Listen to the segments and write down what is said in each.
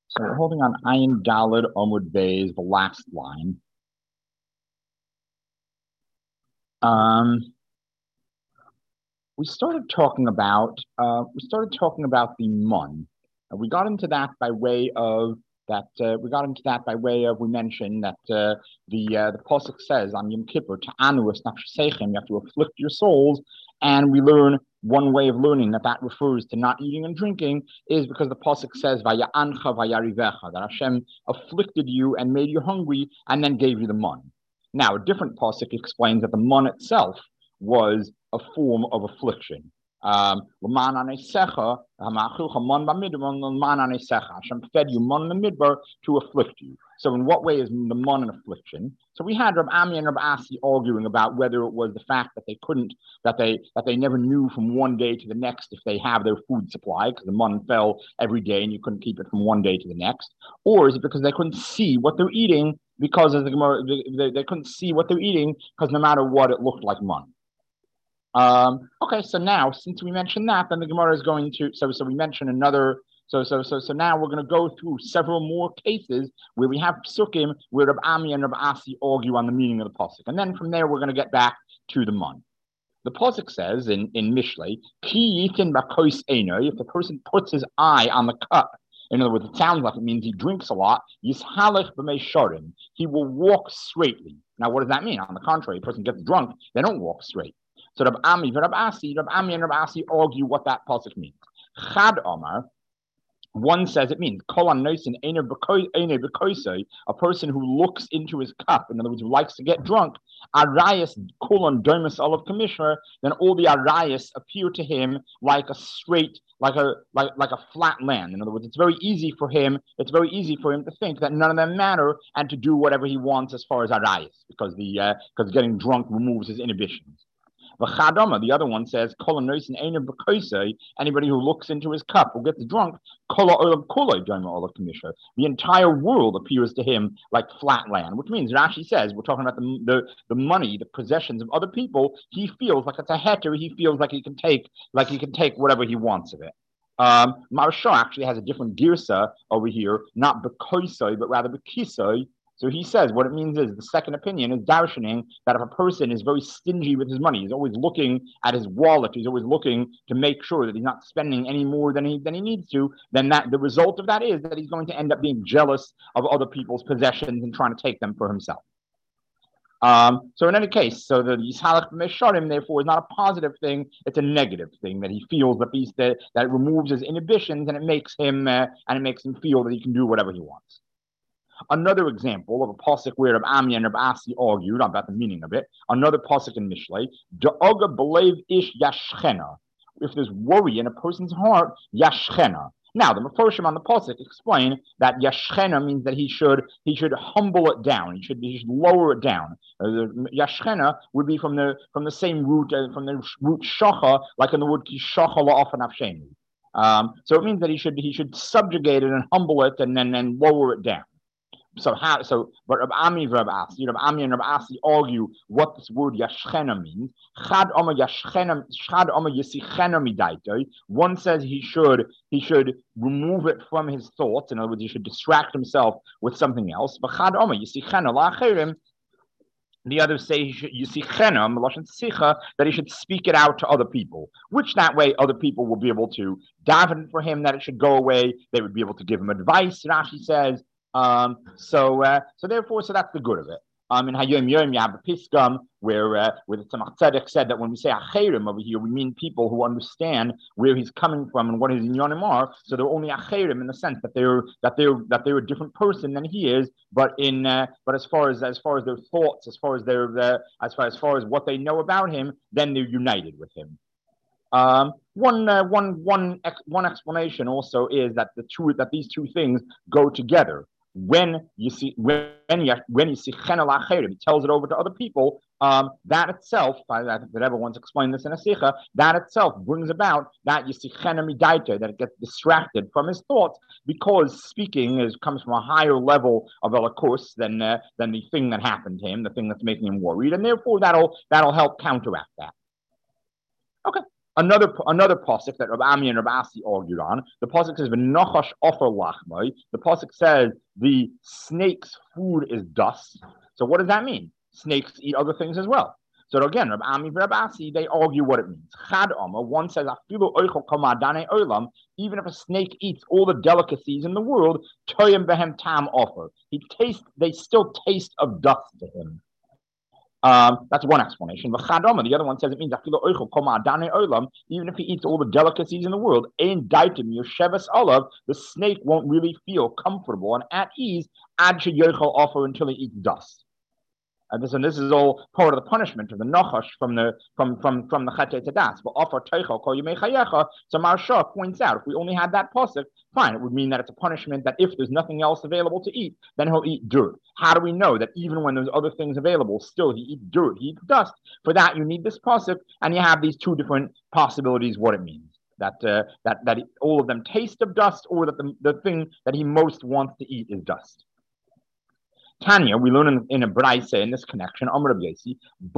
So we're holding on Ayin Dalid Omud Bays, the last line. We started talking about the mun. We got into that by way of we mentioned that the pasuk says on Yom Kippur ta'anu es nafsheichem, you have to afflict your souls, and we learn one way of learning that refers to not eating and drinking is because the pasuk says vaya'ancha vayarivecha, that Hashem afflicted you and made you hungry and then gave you the mun. Now a different pasuk explains that the mun itself was a form of affliction. Hashem fed you man in the midbar to afflict you. So in what way is the man an affliction? So we had Rab Ami and Rab Asi arguing about whether it was the fact that they never knew from one day to the next if they have their food supply, because the man fell every day and you couldn't keep it from one day to the next, or is it because they couldn't see what they're eating, because as the Gemara, they couldn't see what they're eating because no matter what, it looked like man. Okay, so now since we mentioned that, then the Gemara is going to so we mentioned another. So now we're going to go through several more cases where we have psukim where Rab Ami and Rab Asi argue on the meaning of the pasuk, and then from there we're going to get back to the mun. The pasuk says in Mishlei, Ki yitin b'kois eino, if the person puts his eye on the cup, in other words, it sounds like it means he drinks a lot. Yishalech b'mei shorim, he will walk straightly. Now, what does that mean? On the contrary, a person gets drunk, they don't walk straight. So Rab Ami and Rab Asi argue what that pasuk means. Chad Omar, one says it means a person who looks into his cup, in other words, who likes to get drunk. Arayas kolon domus olav commissioner, then all the arayas appear to him like a straight, like a flat land. In other words, it's very easy for him to think that none of them matter and to do whatever he wants as far as arayas, because getting drunk removes his inhibitions. The other one says, anybody who looks into his cup or gets drunk, the entire world appears to him like flat land, which means Rashi says, we're talking about the money, the possessions of other people. He feels like it's a heter. He feels like he can take whatever he wants of it. Maharsha actually has a different girsa over here, not bekoisoi, but rather bekisoi. So he says what it means is, the second opinion is darshaning that if a person is very stingy with his money, he's always looking at his wallet, he's always looking to make sure that he's not spending any more than he needs to, then that the result of that is that he's going to end up being jealous of other people's possessions and trying to take them for himself. So in any case, so the Yishalach Mesharim therefore is not a positive thing; it's a negative thing, that he feels that it removes his inhibitions and it makes him feel that he can do whatever he wants. Another example of a pasuk where Rab Ami and Rab Asi argued about the meaning of it. Another pasuk in Mishlei, Da'oga b'leiv ish yashchena. If there's worry in a person's heart, yashchena. Now, the Meforshim on the pasuk explain that yashchena means that he should humble it down. He should lower it down. Yashchena would be from the same root from the root shacha, like in the word kishacha la'afan afsheni. So it means that he should subjugate it and humble it and then lower it down. But Rab Ami and Rab Asi argue what this word yashchena means. One says he should remove it from his thoughts. In other words, he should distract himself with something else. The others say that he should speak it out to other people, which that way other people will be able to daven for him that it should go away. They would be able to give him advice, Rashi says. So that's the good of it. In Hayom Yom you have a Piskam where the Tzemach Tzedek said that when we say Acherim over here, we mean people who understand where he's coming from and what his inyanim are. So they're only Acherim in the sense that they're a different person than he is. But as far as their thoughts, as far as what they know about him, then they're united with him. One explanation also is that these two things go together. When you see chen al acherim, he tells it over to other people. That itself, that everyone's explained this in a sikha, that itself brings about that you see chen midaita, that it gets distracted from his thoughts, because speaking comes from a higher level of elokus than the thing that happened to him, the thing that's making him worried, and therefore that'll help counteract that. Okay. Another pasuk that Rabbi Ami and Rabbi Asi argued on. The pasuk says v'nochash offer lachmai. The pasuk says the snake's food is dust. So what does that mean? Snakes eat other things as well. So again, Rabbi Ami and Rabbi Asi, they argue what it means. Chad Omer, one says afilu oichel kamadane olam. Even if a snake eats all the delicacies in the world, toyim behem tam offer. They still taste of dust to him. That's one explanation. The other one says it means even if he eats all the delicacies in the world, the snake won't really feel comfortable and at ease until he eats dust. And this is all part of the punishment of the nachash from the Chetei Tadas. But offer teichel kol yimei chayecha. So Maharsha points out, if we only had that pasuk, fine, it would mean that it's a punishment that if there's nothing else available to eat, then he'll eat dirt. How do we know that even when there's other things available, still he eats dirt, he eats dust? For that, you need this pasuk, and you have these two different possibilities what it means. That all of them taste of dust, or that the thing that he most wants to eat is dust. Tanya, we learn in a Braise in this connection, Amr Rabbi Yossi,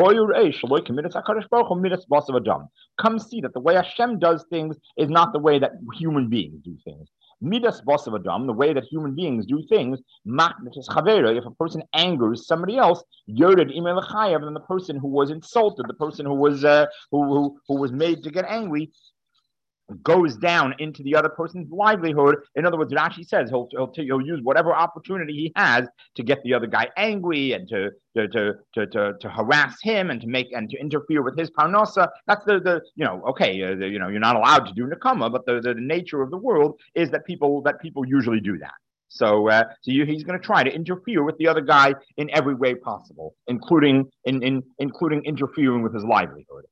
come see that the way Hashem does things is not the way that human beings do things. Midas Basav Adam, the way that human beings do things, if a person angers somebody else, Yored Imelachayev, then the person who was insulted, the person who was made to get angry, goes down into the other person's livelihood. In other words, Rashi says he'll use whatever opportunity he has to get the other guy angry and to harass him and to interfere with his parnasa. That's you're not allowed to do nekama, but the nature of the world is that people usually do that. So he's going to try to interfere with the other guy in every way possible, including interfering with his livelihood.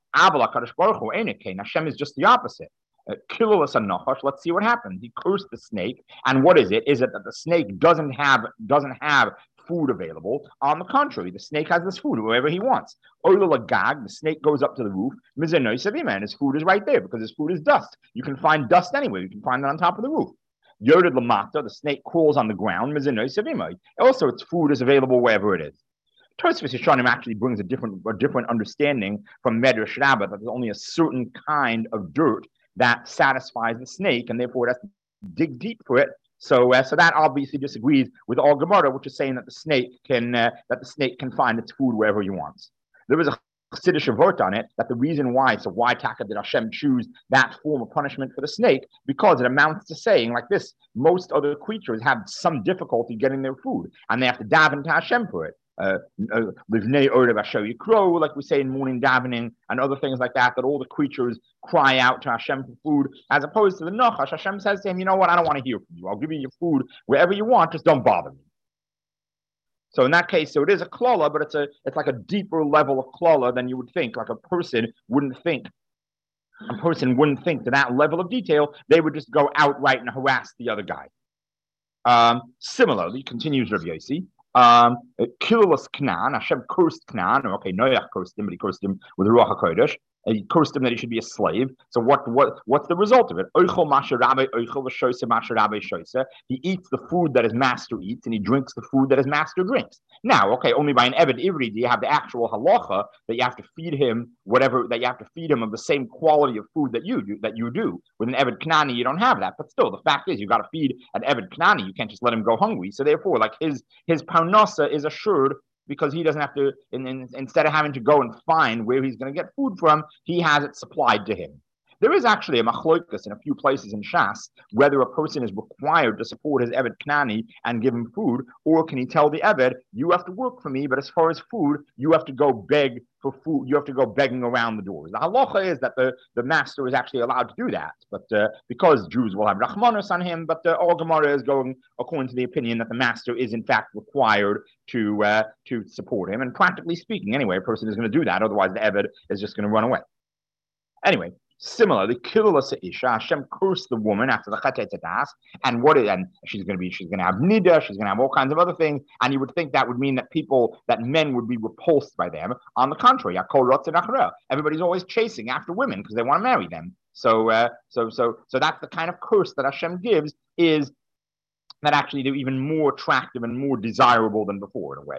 Hashem is just the opposite. Let's see what happens. He cursed the snake, and what is it? Is it that the snake doesn't have food available? On the contrary, the snake has this food wherever he wants. The snake goes up to the roof, and his food is right there because his food is dust. You can find dust anywhere. You can find it on top of the roof. Yored Lamata, the snake crawls on the ground. Also, its food is available wherever it is. Tosfos Yeshanim actually brings a different understanding from Medrash Rabbah that there's only a certain kind of dirt that satisfies the snake, and therefore it has to dig deep for it. So that obviously disagrees with all Gemara, which is saying that the snake can find its food wherever he wants. There was a Chassidish vort on it that the reason why Taka did Hashem choose that form of punishment for the snake, because it amounts to saying like this: most other creatures have some difficulty getting their food, and they have to daven to Hashem for it. Like we say in morning davening and other things like that all the creatures cry out to Hashem for food, as opposed to the Nachash. Hashem says to him, you know what, I don't want to hear from you. I'll give you your food wherever you want, just don't bother me. So in that case, it is a klala, but it's like a deeper level of klala than you would think. Like a person wouldn't think to that level of detail. They would just go outright and harass the other guy. Similarly, continues Rabbi Yossi, Kilulus Knan, Hashem cursed Knan. Okay, Noach cursed him, but he cursed him with the Ruach HaKodesh. He cursed him that he should be a slave. So what's the result of it? He eats the food that his master eats, and he drinks the food that his master drinks. Now, okay, only by an Eved Ivri do you have the actual halacha that you have to feed him of the same quality of food that you do. With an Eved Knani, you don't have that. But still, the fact is, you got to feed an Eved Knani. You can't just let him go hungry. So therefore, like his parnasa is assured, because he doesn't have to, instead of having to go and find where he's going to get food from, he has it supplied to him. There is actually a machlokas in a few places in Shas whether a person is required to support his Eved Knani and give him food, or can he tell the Eved, you have to work for me, but as far as food, you have to go beg for food. You have to go begging around the doors. The halacha is that the master is actually allowed to do that, but because Jews will have rachmanos on him, but all Gemara is going according to the opinion that the master is in fact required to support him. And practically speaking, anyway, a person is going to do that. Otherwise, the Eved is just going to run away. Anyway, similarly, Kilulasa Isha, Hashem cursed the woman after the Chetei Tadas, and she's going to have nida, she's going to have all kinds of other things, and you would think that would mean that men would be repulsed by them. On the contrary, everybody's always chasing after women because they want to marry them. So that's the kind of curse that Hashem gives, is that actually they're even more attractive and more desirable than before in a way.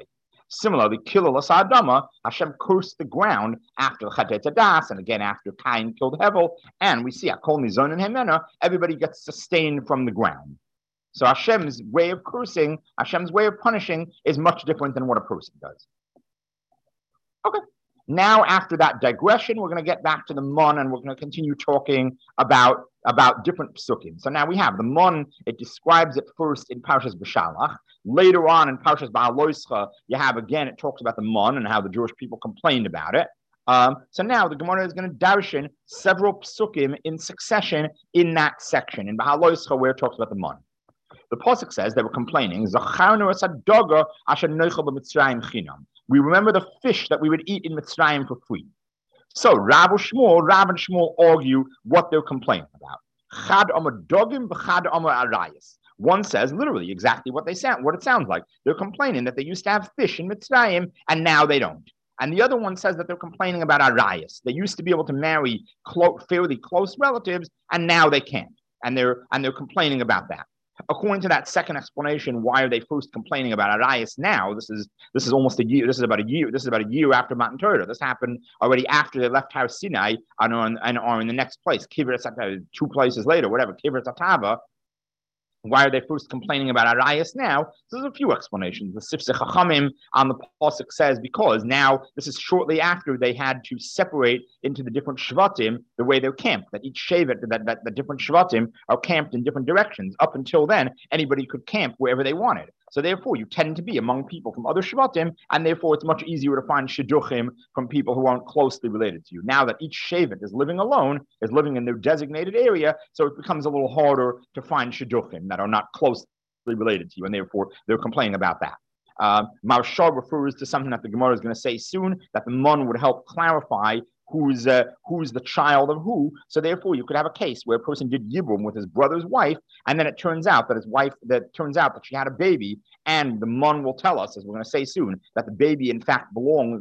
Similarly, Kilul Adama, Hashem cursed the ground after the Chet Hadas, and again after Cain killed Hevel, and we see Akol Mizon and Hemena, everybody gets sustained from the ground. So Hashem's way of cursing, Hashem's way of punishing is much different than what a person does. Okay. Now, after that digression, we're going to get back to the Mon, and we're going to continue talking about different psukim. So now we have the Mon. It describes it first in Parshas B'Shalach. Later on in Parshas Ba'aloischa, you have again, it talks about the Mon and how the Jewish people complained about it. So now the Gemara is going to darshan several psukim in succession in that section. In Ba'aloischa, where it talks about the Mon. The pasuk says they were complaining. We remember the fish that we would eat in Mitzrayim for free. So Rav and Shmuel argue what they're complaining about. Chad amar dogim v'chad amar arayis. One says literally exactly what it sounds like. They're complaining that they used to have fish in Mitzrayim and now they don't. And the other one says that they're complaining about arayis. They used to be able to marry fairly close relatives and now they can't. And they're complaining about that. According to that second explanation, why are they first complaining about Arayas now? This is almost a year. This is about a year after Matan Torah. This happened already after they left Har Sinai and are in the next place. Kivret, 2 places later, whatever. Kivret Atava. Why are they first complaining about Arayas now? So there's a few explanations. The Sifsei Chachamim on the pasuk says because now this is shortly after they had to separate into the different shvatim the way they're camped. That each shevet, that the different shvatim are camped in different directions. Up until then, anybody could camp wherever they wanted. So therefore, you tend to be among people from other shvatim, and therefore it's much easier to find shidduchim from people who aren't closely related to you. Now that each shevet is living alone, is living in their designated area, so it becomes a little harder to find shidduchim that are not closely related to you, and therefore they're complaining about that. Marshal refers to something that the Gemara is going to say soon, that the Mon would help clarify who's the child of who. So therefore, you could have a case where a person did yibum with his brother's wife, and then it turns out that she had a baby, and the Mon will tell us, as we're going to say soon, that the baby in fact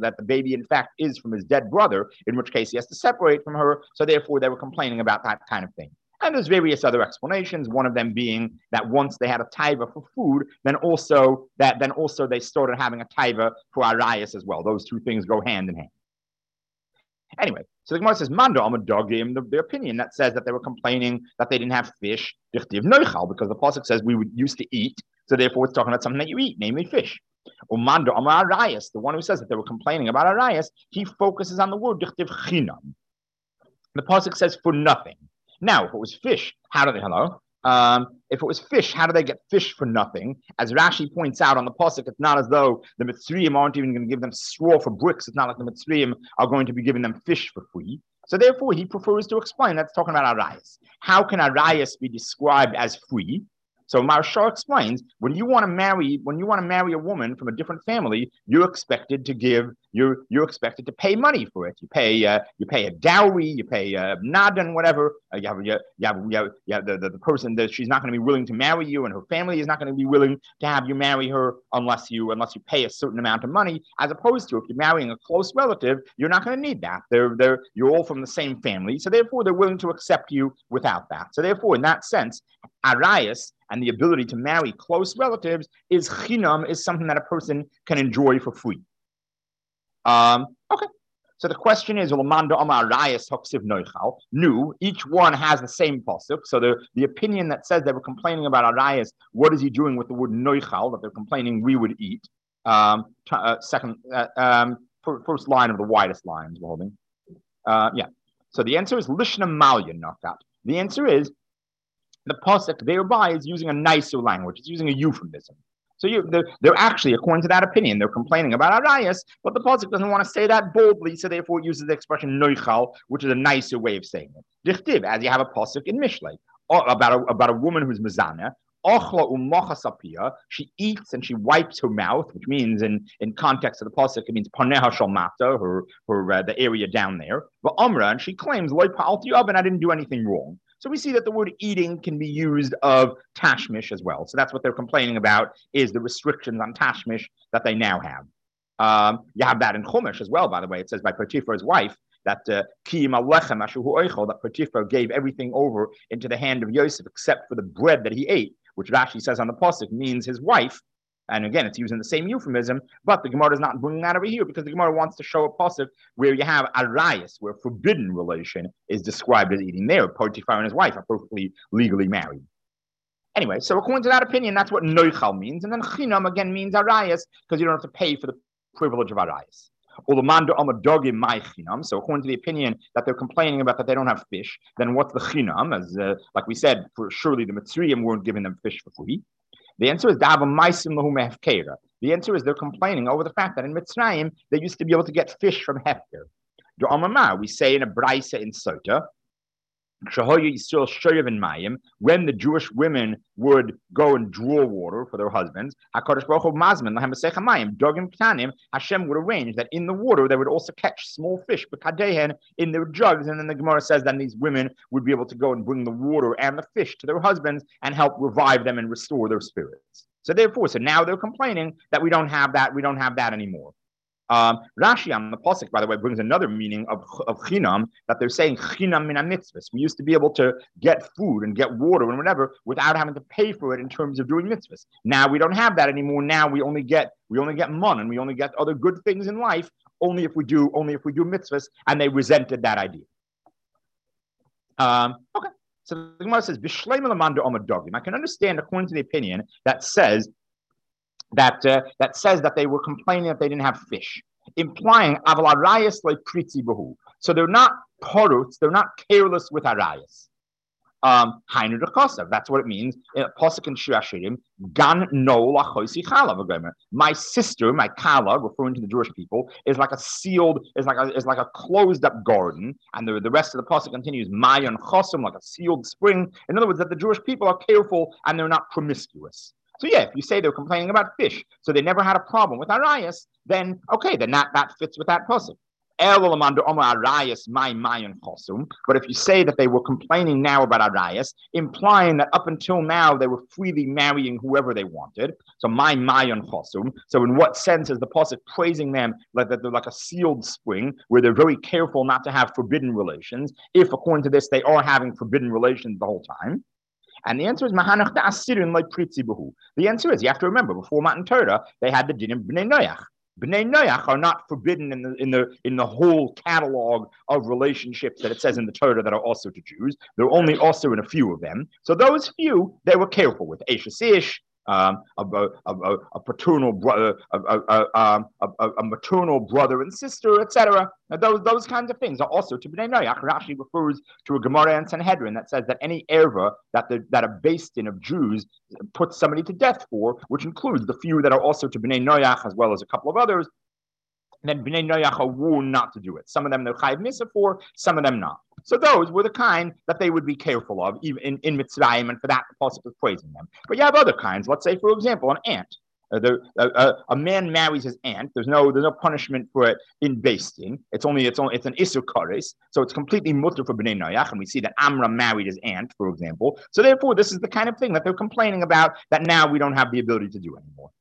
is from his dead brother, in which case he has to separate from her. So therefore, they were complaining about that kind of thing. And there's various other explanations, one of them being that once they had a taiva for food, then also they started having a taiva for arayas as well. Those two things go hand in hand. Anyway, so the Gemara says, Manda Amadogim, the opinion that says that they were complaining that they didn't have fish, because the pasuk says we would used to eat, so therefore it's talking about something that you eat, namely fish. Or Manda Amar Arayas, the one who says that they were complaining about Arayas, he focuses on the word Dichtiv Chinam. The pasuk says for nothing. Now, if it was fish, if it was fish, how do they get fish for nothing? As Rashi points out on the pasuk, it's not as though the Mitzrayim aren't even going to give them straw for bricks. It's not like the Mitzrayim are going to be giving them fish for free. So therefore, he prefers to explain that's talking about arayas. How can arayas be described as free? So Marshal explains, when you want to marry a woman from a different family, you're expected to pay money for it. You pay a dowry, you pay a nadan, whatever. The person that she's not going to be willing to marry you, and her family is not going to be willing to have you marry her unless you pay a certain amount of money. As opposed to if you're marrying a close relative, you're not going to need that. You're all from the same family, so therefore they're willing to accept you without that. So therefore, in that sense, arayas and the ability to marry close relatives is chinam, is something that a person can enjoy for free. Okay. So the question is, each one has the same pasuk. So the opinion that says they were complaining about arayas, what is he doing with the word noichal, that they're complaining we would eat? First line of the widest lines we're holding. So the answer is lishna malya nakat. The answer is, the pasuk thereby is using a nicer language. It's using a euphemism. So they're actually, according to that opinion, they're complaining about arayas, but the pasuk doesn't want to say that boldly, so therefore it uses the expression noichal, which is a nicer way of saying it. Dichtiv, as you have a pasuk in Mishlei, about a woman who's mezana, ochla umachasapia, she eats and she wipes her mouth, which means in context of the pasuk, it means paneha shalmata, her the area down there. But Amra, and she claims loy pa'alti oven, I didn't do anything wrong. So we see that the word eating can be used of tashmish as well. So that's what they're complaining about, is the restrictions on tashmish that they now have. You have that in Chumash as well, by the way. It says by Potiphar's wife that that Potiphar gave everything over into the hand of Yosef except for the bread that he ate, which Rashi says on the pasuk means his wife. And again, it's using the same euphemism, but the Gemara is not bringing that over here because the Gemara wants to show a pasuk where you have arayas, where forbidden relation is described as eating there. Potiphar and his wife are perfectly legally married. Anyway, so according to that opinion, that's what noichal means. And then chinam again means arayas because you don't have to pay for the privilege of arayas. So according to the opinion that they're complaining about that they don't have fish, then what's the chinam? As like we said, for surely the Mitzrayim weren't giving them fish for free. The answer is the answer is they're complaining over the fact that in Mitzrayim they used to be able to get fish from hefker. We say in a brisa in Sota, when the Jewish women would go and draw water for their husbands, Hashem would arrange that in the water they would also catch small fish in their jugs, and then the Gemara says that these women would be able to go and bring the water and the fish to their husbands and help revive them and restore their spirits. So now they're complaining that we don't have that anymore. Rashi on the pasuk, by the way, brings another meaning of chinam, that they're saying chinam min mitzvahs. We used to be able to get food and get water and whatever without having to pay for it in terms of doing mitzvahs. Now we don't have that anymore. Now we only get mon, and we only get other good things in life only if we do mitzvahs, and they resented that idea. Okay. So the Gemara says, I can understand, according to the opinion that says that they were complaining that they didn't have fish, implying aval arayas like pritzi behu. So they're not poruts, they're not careless with arayas. Hainu dekosav. That's what it means. Pasuk in Shir Hashirim, gan no lachosi chalav. My sister, my kala, referring to the Jewish people, is like a closed up garden, and the rest of the pasuk continues, mayon chosim, like a sealed spring. In other words, that the Jewish people are careful and they're not promiscuous. So yeah, if you say they're complaining about fish, so they never had a problem with arayas, then okay, then that fits with that pasuk. But if you say that they were complaining now about arayas, implying that up until now they were freely marrying whoever they wanted, so my mayon chosum. So in what sense is the pasuk praising them like that they're like a sealed spring where they're very careful not to have forbidden relations? If according to this they are having forbidden relations the whole time. And the answer is mahanach da'asirin like pritzi behu. The answer is you have to remember before Matan Torah they had the din of bnei noyach. Bnei noyach are not forbidden in the whole catalog of relationships that it says in the Torah that are also to Jews. They're only also in a few of them. So those few they were careful with. Eshes ish, a paternal brother, a maternal brother and sister, etc. Those kinds of things are also to bnei noyach. Rashi refers to a Gemara in Sanhedrin that says that any erva that a beis din of Jews puts somebody to death for, which includes the few that are also to bnei noyach as well as a couple of others, then bnei noyach are warned not to do it. Some of them they're chayiv misa for, some of them not. So those were the kind that they would be careful of, even in Mitzrayim, and for that the pasuk is praising them. But you have other kinds. Let's say, for example, an aunt. A man marries his aunt. There's no punishment for it in beis din. It's an isur kares, so it's completely mutter for bnei noyach. And we see that Amram married his aunt, for example. So therefore, this is the kind of thing that they're complaining about that now we don't have the ability to do anymore.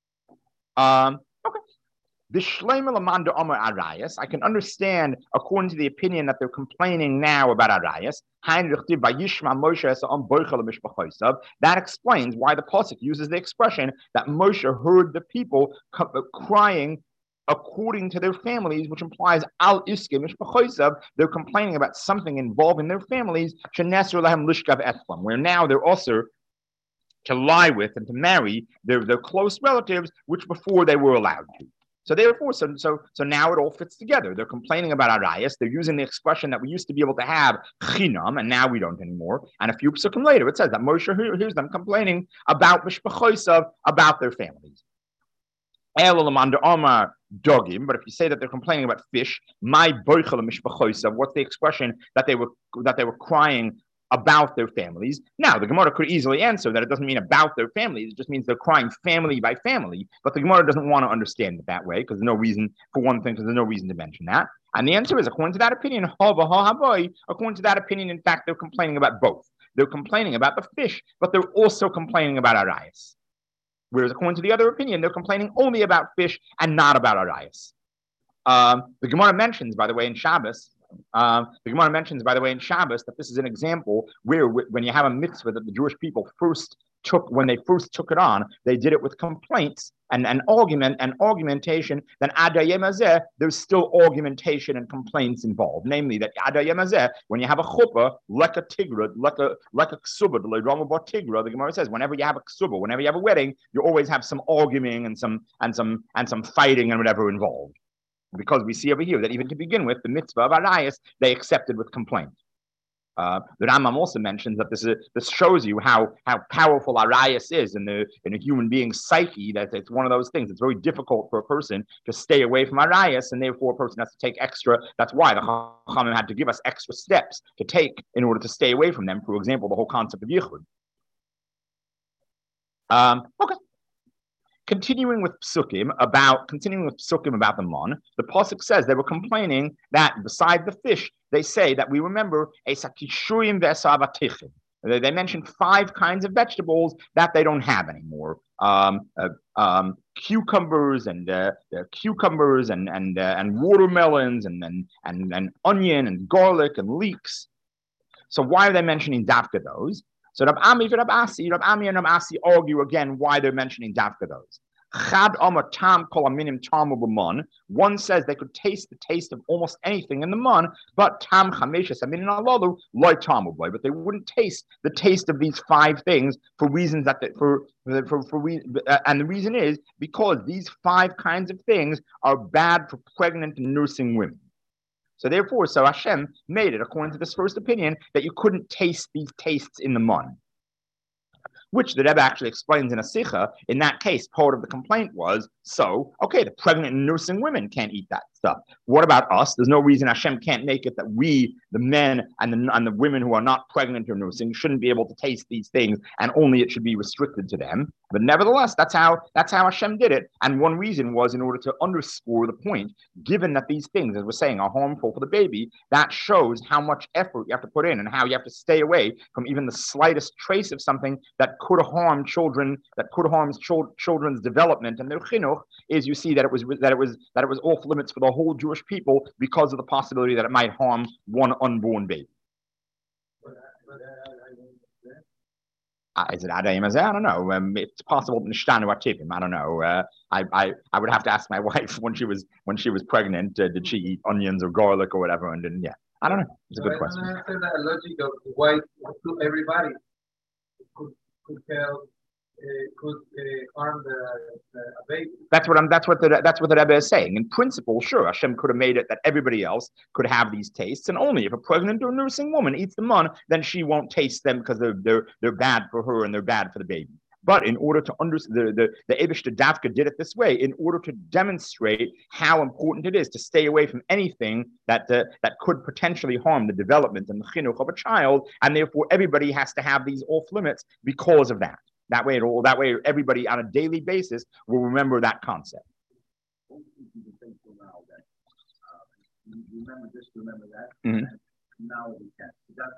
I can understand, according to the opinion that they're complaining now about arayas. That explains why the pasuk uses the expression that Moshe heard the people crying according to their families, which implies al iske mishpachosav. They're complaining about something involving their families. Where now they're also to lie with and to marry their close relatives, which before they were allowed to. So therefore, so now it all fits together. They're complaining about arayas. They're using the expression that we used to be able to have chinam, and now we don't anymore. And a few psukim later, it says that Moshe hears them complaining about mishpachosav, about their families. Dogim, but if you say that they're complaining about fish, my boichel mishpachosav, what's the expression that they were crying about their families? Now, the Gemara could easily answer that it doesn't mean about their families, it just means they're crying family by family, but the Gemara doesn't want to understand it that way, because there's no reason, for one thing, because there's no reason to mention that. And the answer is, according to that opinion, according to that opinion, in fact, they're complaining about both. They're complaining about the fish, but they're also complaining about arayas. Whereas according to the other opinion, they're complaining only about fish and not about arayas. The Gemara mentions, by the way, in Shabbos, The Gemara mentions, by the way, in Shabbos that this is an example where when you have a mitzvah that the Jewish people first took, when they first took it on, they did it with complaints and argument and argumentation. Then adayem hazeh, there's still argumentation and complaints involved. Namely, that adayem hazeh, when you have a chuppah, like a tigra, like a ksuba, the Gemara says, whenever you have a ksuba, whenever you have a wedding, you always have some arguing and some fighting and whatever involved. Because we see over here that even to begin with, the mitzvah of arayos, they accepted with complaint. The Rambam also mentions that this shows you how powerful arayos is in a human being's psyche. That it's one of those things. It's very difficult for a person to stay away from arayos, and therefore a person has to take extra. That's why the Chachamim had to give us extra steps to take in order to stay away from them. For example, the whole concept of yichud. Okay. Continuing with psukim about the mon, the pasuk says they were complaining that beside the fish, they say that we remember a sakishurim ve'esavatichim. They mentioned 5 kinds of vegetables that they don't have anymore. Cucumbers and watermelons and onion and garlic and leeks. So why are they mentioning dafka those? So Rab Ami and Rab Asi argue again why they're mentioning dafka those. One says they could taste the taste of almost anything in the mon, but tam chameshes amin alalu loy tamu boy, but they wouldn't taste the taste of these 5 things for reasons that and the reason is because these 5 kinds of things are bad for pregnant and nursing women. So therefore, Hashem made it, according to this first opinion, that you couldn't taste these tastes in the mon. Which the Rebbe actually explains in a Sikha. In that case, part of the complaint was, the pregnant and nursing women can't eat that stuff. What about us? There's no reason Hashem can't make it that we, the men and the women who are not pregnant or nursing, shouldn't be able to taste these things, and only it should be restricted to them. But nevertheless, that's how Hashem did it. And one reason was in order to underscore the point, given that these things, as we're saying, are harmful for the baby, that shows how much effort you have to put in and how you have to stay away from even the slightest trace of something that could harm children, children's development and their chinuch. Is you see that it was off limits for the whole Jewish people because of the possibility that it might harm one unborn baby. Is it Adayim Hazeh? I don't know. It's possible Nishtanu Ativim. I don't know. I would have to ask my wife when she was pregnant. Did she eat onions or garlic or whatever? And then I don't know. It's a good question. That logic of why everybody could tell. Could harm the baby. That's what the Rebbe is saying. In principle, sure, Hashem could have made it that everybody else could have these tastes, and only if a pregnant or nursing woman eats the mon, then she won't taste them because they're bad for her and they're bad for the baby. But in order to understand, the Eibishter Dafka did it this way in order to demonstrate how important it is to stay away from anything that could potentially harm the development and the chinuch of a child, and therefore everybody has to have these off limits because of that. That way, everybody on a daily basis will remember that concept. Remember that. Mm-hmm. Now we can.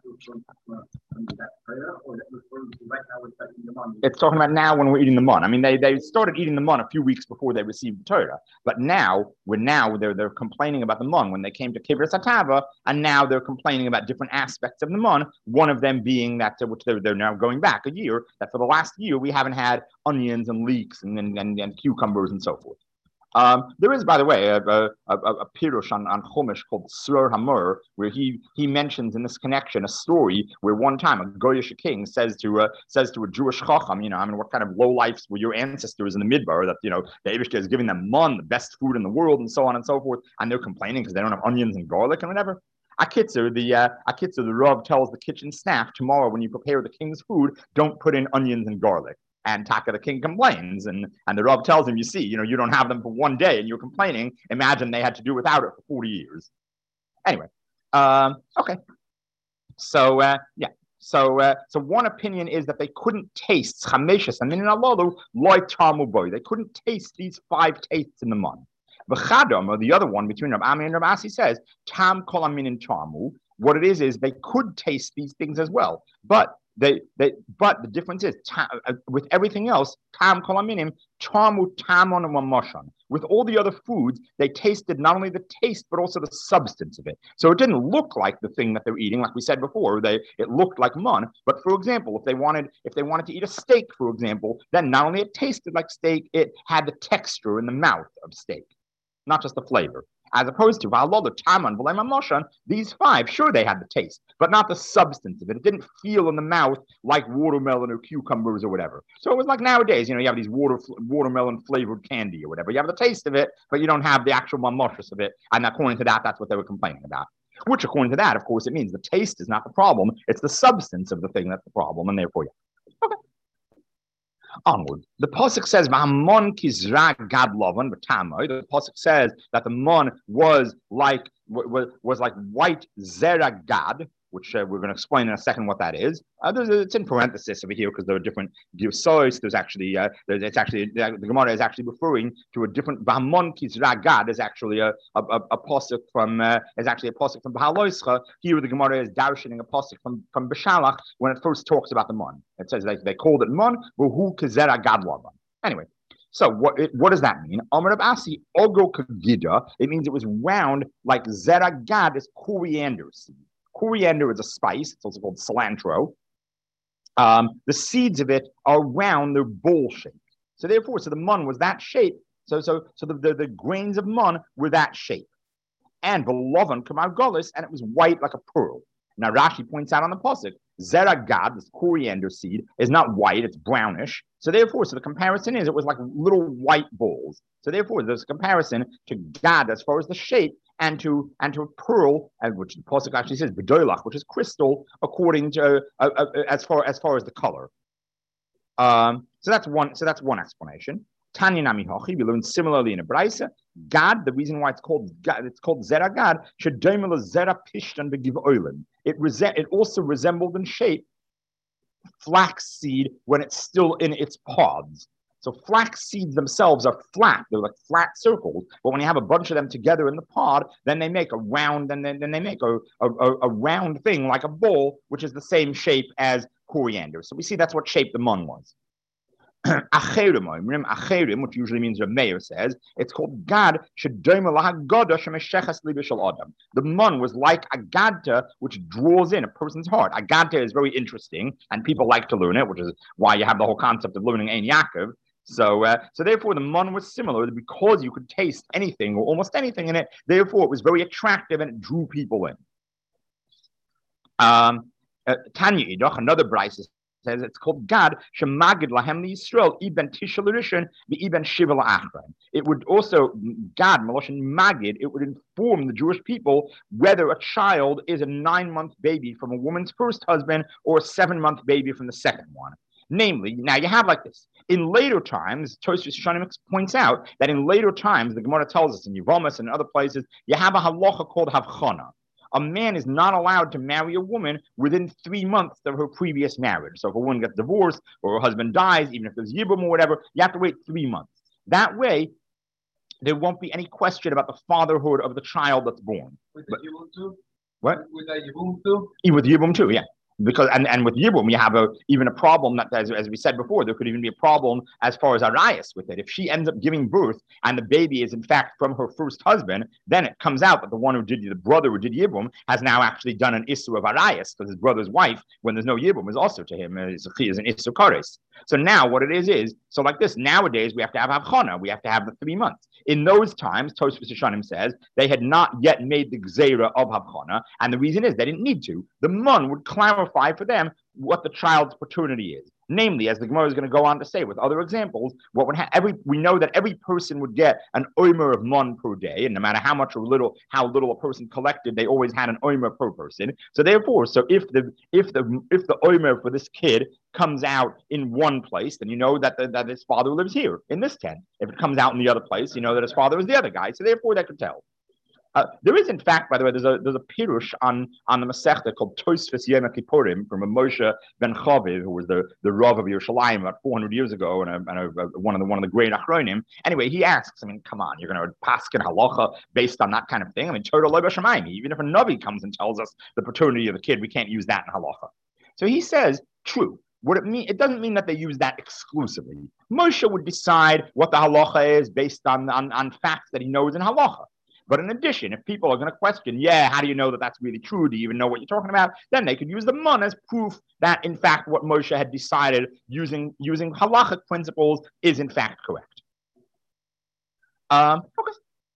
It's talking about now when we're eating the mon. I mean, they started eating the mon a few weeks before they received the Torah, but now they're complaining about the mon when they came to Kibbutz Hatava, and now they're complaining about different aspects of the mon. One of them being that which they're now going back a year, that for the last year we haven't had onions and leeks and cucumbers and so forth. There is, by the way, a pirush on Chumash called Sror Hamur, where he mentions in this connection a story where one time a Goyish king says to a Jewish chacham, what kind of low lives were your ancestors in the Midbar that the Eibishter is giving them mon, the best food in the world, and so on and so forth, and they're complaining because they don't have onions and garlic and whatever. Akitzer, the Rav tells the kitchen staff, tomorrow when you prepare the king's food, don't put in onions and garlic. And Taka the king complains, and the Rav tells him, you don't have them for one day, and you're complaining. Imagine they had to do without it for 40 years. Anyway, okay. So one opinion is that they couldn't taste chameshes and in alalu loy tamu boy. They couldn't taste these 5 tastes in the mon. V'chadam, or the other one between Rab Ami and Rab Asi, says tam kol amin in tamu. What it is they could taste these things as well, but But the difference is with everything else, tam kolaminim, tamu tamon and mamoshan. With all the other foods, they tasted not only the taste but also the substance of it. So it didn't look like the thing that they're eating, like we said before. It looked like mun. But for example, if they wanted to eat a steak, for example, then not only it tasted like steak, it had the texture in the mouth of steak, not just the flavor. As opposed to Taman, Moshan, these five, sure they had the taste, but not the substance of it. It didn't feel in the mouth like watermelon or cucumbers or whatever. So it was like nowadays, you have these watermelon flavored candy or whatever. You have the taste of it, but you don't have the actual mamoshus of it. And according to that, that's what they were complaining about. Which, according to that, of course, it means the taste is not the problem. It's the substance of the thing that's the problem, and therefore, yeah. Okay. Onward. The pasuk says, "V'hamon kizra gad lovan v'tamoi." The pasuk says that the mon was like white zera gad, which we're going to explain in a second what that is. It's in parenthesis over here because there are different giusos. The Gemara is actually referring to a different V'hamon kizra gad is actually a pasuk from Bahaloischa. Here the Gemara is darshaning a pasuk from Beshalach when it first talks about the mon. It says they called it mon, who kizera gad lavan. Anyway. So what does that mean? Amar Abasi ogo kagida. It means it was round like zera gad is coriander seed. Coriander is a spice. It's also called cilantro. The seeds of it are round. They're bowl-shaped. So therefore, the mun was that shape. So the grains of mun were that shape. And v'lovan kamar golis, and it was white like a pearl. Now Rashi points out on the pasuk, zera gad, this coriander seed, is not white; it's brownish. So therefore, the comparison is it was like little white balls. So therefore, there's a comparison to gad as far as the shape, and to pearl, which the pasuk actually says b'doilach, which is crystal, according to as far as the color. So that's one explanation. Tanya Nami Hochi, we learned similarly in a Braisa. Gad, the reason why it's called Zera Gad, Shademela Zera Pishtan Begiv Oilim. It also resembled in shape flax seed when it's still in its pods. So flax seeds themselves are flat; they're like flat circles. But when you have a bunch of them together in the pod, then they make a round, and then they make a round thing like a bowl, which is the same shape as coriander. So we see that's what shape the mun was. Acherim, which usually means the mayor says, it's called Gad. The mun was like a gadta, which draws in a person's heart. A gadta is very interesting, and people like to learn it, which is why you have the whole concept of learning Ein Yaakov. So therefore, the mun was similar because you could taste anything or almost anything in it. Therefore, it was very attractive and it drew people in. Tanya Idach, another Bryce says it's called Gad Shemagid Lahem Yisrael Iben Tishal Rishon Iben Shiva La'achron. It would also Gad Maloshin Magid. It would inform the Jewish people whether a child is a 9-month baby from a woman's first husband or a 7-month baby from the second one. Namely, now you have like this. In later times, Tosfos Shonim points out that in later times, the Gemara tells us in Yevomus and other places, you have a halacha called Havchana. A man is not allowed to marry a woman within 3 months of her previous marriage. So if a woman gets divorced or her husband dies, even if there's Yibum or whatever, you have to wait 3 months. That way, there won't be any question about the fatherhood of the child that's born. With the Yibum too? What? With the Yibum too? With Yibum too, yeah. Because and with Yibum, you have even a problem that, as we said before, there could even be a problem as far as Arias with it. If she ends up giving birth and the baby is in fact from her first husband, then it comes out that the brother who did Yibum has now actually done an Issur of Arias, because his brother's wife, when there's no Yibum, is also to him is an Issur Kares. So now what it is, so like this, nowadays we have to have Havchana, we have to have the 3 months. In those times, Tosfos Shonim says, they had not yet made the Gzeira of Havchana, and the reason is they didn't need to. The Mun would clarify for them what the child's paternity is. Namely, as the Gemara is going to go on to say with other examples, what would we know that every person would get an omer of mun per day, and no matter how little a person collected, they always had an omer per person. So therefore, if the omer for this kid comes out in one place, then you know that his father lives here in this tent. If it comes out in the other place, you know that his father is the other guy. So therefore, they could tell. There is, in fact, by the way, there's a pirush on the Masechta called Tosfos Yom Kippurim from a Moshe ben Chaviv, who was the Rav of Yerushalayim about 400 years ago, and one of the great Achronim. Anyway, he asks, come on, you're going to paskin halacha based on that kind of thing? Torah lo b'shamayim. Even if a Navi comes and tells us the paternity of the kid, we can't use that in halacha. So he says, true. What it mean? It doesn't mean that they use that exclusively. Moshe would decide what the halacha is based on facts that he knows in halacha. But in addition, if people are going to question, how do you know that that's really true? Do you even know what you're talking about? Then they could use the mun as proof that, in fact, what Moshe had decided using halachic principles is, in fact, correct. Okay.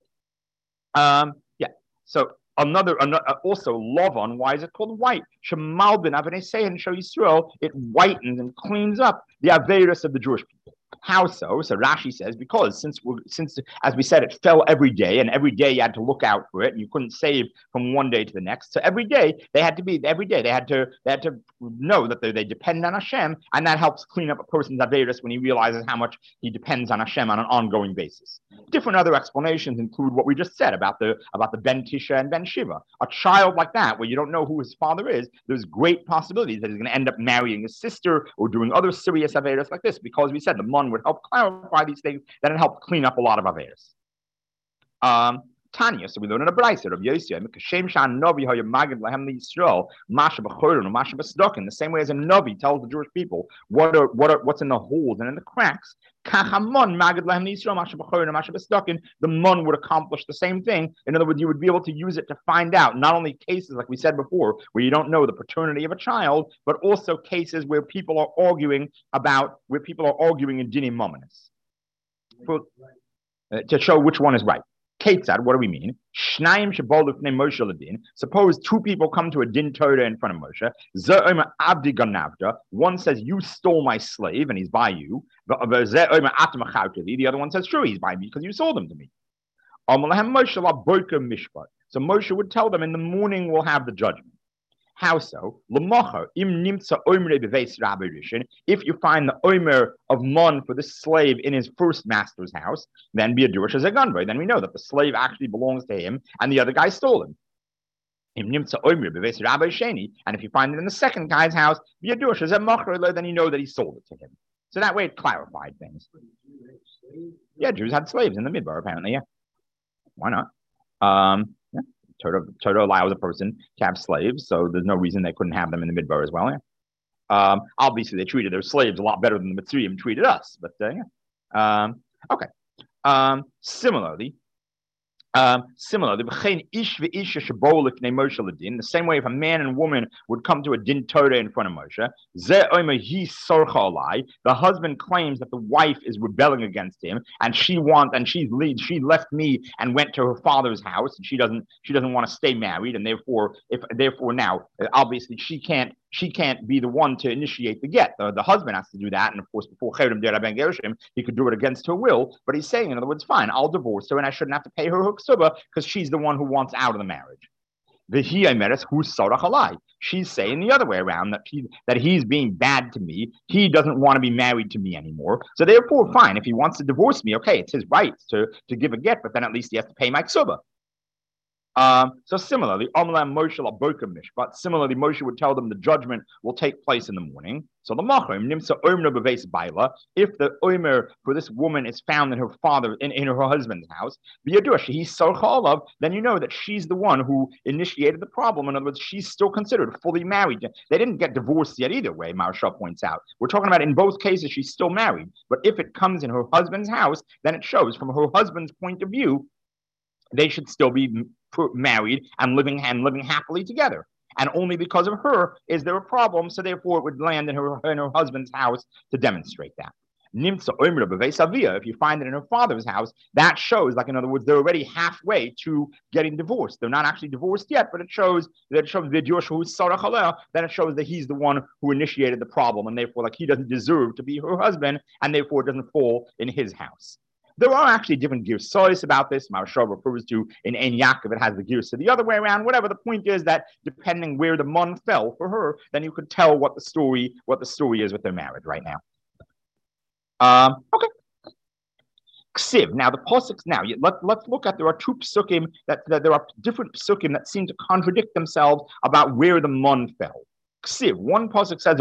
So another also Lavan, why is it called white? Shemal ben Avanei and Show Yisrael, it whitens and cleans up the Averis of the Jewish people. How so? So Rashi says, because since as we said, it fell every day, and every day you had to look out for it, and you couldn't save from one day to the next. So every day they had to know that they depend on Hashem, and that helps clean up a person's Averis when he realizes how much he depends on Hashem on an ongoing basis. Different other explanations include what we just said about the Ben Tisha and Ben Shiva. A child like that, where you don't know who his father is, there's great possibilities that he's going to end up marrying his sister or doing other serious Averis like this, because we said the Mun would help clarify these things, that it helped clean up a lot of Averis. Tanya, so we learn in a brayso of Yosef, in the same way as a Navi tells the Jewish people what's in the holes and in the cracks, the Mun would accomplish the same thing. In other words, you would be able to use it to find out not only cases, like we said before, where you don't know the paternity of a child, but also cases where people are arguing in dinim mominus, to show which one is right. Ketzad, what do we mean? Suppose two people come to a din Torah in front of Moshe. One says, you stole my slave, and he's by you. The other one says, sure, he's by me because you sold him to me. So Moshe would tell them, in the morning we'll have the judgment. How so? If you find the omer of Mon for the slave in his first master's house, then be a Jewish as a gunboy. Then we know that the slave actually belongs to him and the other guy stole him. And if you find it in the second guy's house, be a Jewish as a machar, then you know that he sold it to him. So that way it clarified things. Yeah, Jews had slaves in the Midbar, apparently, yeah. Why not? Torah allows a person to have slaves, so there's no reason they couldn't have them in the Midbar as well. Yeah. Obviously, they treated their slaves a lot better than the Mitzrayim treated us, but yeah. Okay. Similarly, the same way if a man and woman would come to a din Torah in front of Moshe, the husband claims that the wife is rebelling against him, and she left me and went to her father's house, and she doesn't want to stay married, and therefore now obviously she can't be the one to initiate the get. The husband has to do that, and of course, before Cherem Dera Ben Gershim, he could do it against her will. But he's saying, in other words, fine, I'll divorce her, and I shouldn't have to pay her ksuba because she's the one who wants out of the marriage. She's saying the other way around, that he's being bad to me. He doesn't want to be married to me anymore. So therefore, fine, if he wants to divorce me, okay, it's his right to give a get, but then at least he has to pay my ksuba. So similarly, Moshe would tell them the judgment will take place in the morning. So the machim nimsa omer beveis baila. If the omer for this woman is found in her father in her husband's house, then you know that she's the one who initiated the problem. In other words, she's still considered fully married. They didn't get divorced yet either way. Maharsha points out. We're talking about in both cases she's still married. But if it comes in her husband's house, then it shows from her husband's point of view, they should still be married and living happily together. And only because of her is there a problem, so therefore it would land in her husband's house to demonstrate that. If you find it in her father's house, that shows, like in other words, they're already halfway to getting divorced. They're not actually divorced yet, but it shows the Jewish who's Sarah Chalel, then it shows that he's the one who initiated the problem, and therefore like he doesn't deserve to be her husband, and therefore it doesn't fall in his house. There are actually different girsos about this. Maharsha refers to in Ein Yaakov, it has the girsa the other way around. Whatever, the point is that depending where the mun fell for her, then you could tell what the story is with their marriage right now. Okay. Ksiv. Now the posuk. Now let's look at. There are two psukim that there are different psukim that seem to contradict themselves about where the mun fell. Ksiv. One pasuk says,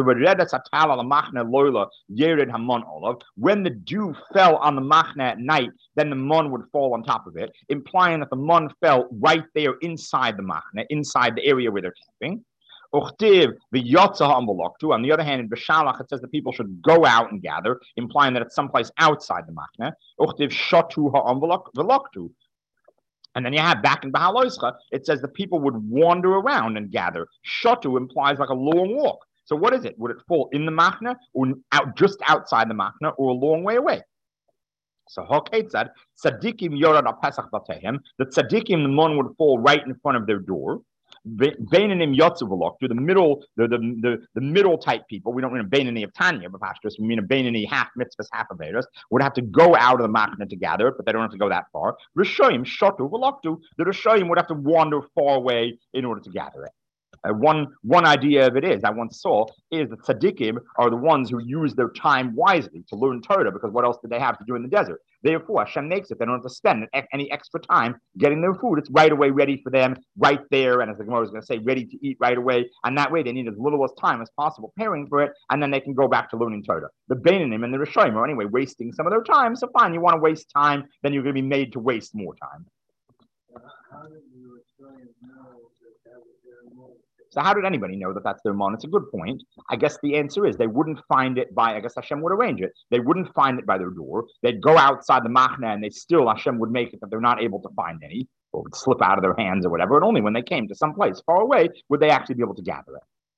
when the dew fell on the machna at night, then the mun would fall on top of it, implying that the mun fell right there inside the machna, inside the area where they're camping. Uchtiv v'yotza ha'amaloktu. On the other hand, in Beshalach, it says that people should go out and gather, implying that it's someplace outside the machne. Uchtiv shotu ha'amaloktu. And then you have back in Bahaloischa, it says the people would wander around and gather. Shotu implies like a long walk. So what is it? Would it fall in the machna or out just outside the machna or a long way away? So Hokate said, Tzadikim yorad al Pesach batehem, the tzadikim, the mon would fall right in front of their door. Beinanim yotzuvalok, to the middle type people. We don't mean a Beinani of Tanya, but pastors, we mean a Beinani half mitzvahs, half averos, would have to go out of the machna to gather it, but they don't have to go that far. Rishoyim shotu valoktu, the Rishoyim would have to wander far away in order to gather it. One idea of it is, I once saw, is that tzaddikim are the ones who use their time wisely to learn Torah, because what else did they have to do in the desert? Therefore, Hashem makes it, they don't have to spend any extra time getting their food. It's right away ready for them, right there, and as the Gemara is going to say, ready to eat right away, and that way they need as little as time as possible preparing for it, and then they can go back to learning Torah. The Beinanim and the Rishonim are anyway wasting some of their time, so fine, you want to waste time, then you're going to be made to waste more time. So how did anybody know that that's their mon? It's a good point. I guess the answer is they wouldn't find it by, I guess Hashem would arrange it. They wouldn't find it by their door. They'd go outside the machna and Hashem would make it that they're not able to find any, or would slip out of their hands or whatever. And only when they came to some place far away would they actually be able to gather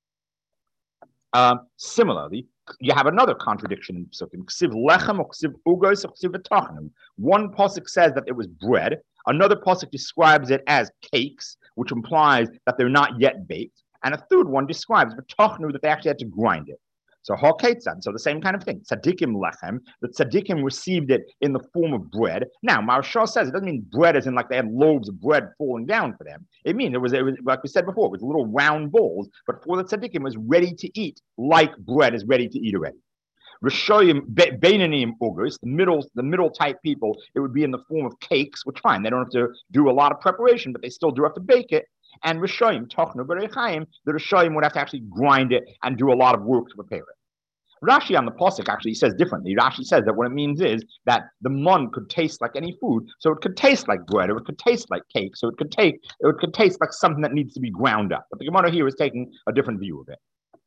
it. Similarly, you have another contradiction in Psukim. Ksiv lechem or ksiv ugos or ksiv v'tachnu. One pasuk says that it was bread. Another pasuk describes it as cakes, which implies that they're not yet baked. And a third one describes v'tachnu, that they actually had to grind it. So ha'ketzad, so the same kind of thing. Tzadikim lechem, the tzadikim received it in the form of bread. Now, Maharshal says it doesn't mean bread as in like they had loaves of bread falling down for them. It means it was like we said before, it was little round bowls, but for the tzadikim it was ready to eat, like bread is ready to eat already. Rishoyim, Beinanim, Ugos, the middle type people, it would be in the form of cakes, which fine, they don't have to do a lot of preparation, but they still do have to bake it. And Rishoyim, Tochnu Berechaim, the Rishoyim would have to actually grind it and do a lot of work to prepare it. Rashi on the Pasuk actually says differently. Rashi says that what it means is that the mun could taste like any food, so it could taste like bread, or it could taste like cake, so it could taste like something that needs to be ground up. But the Gemara here is taking a different view of it.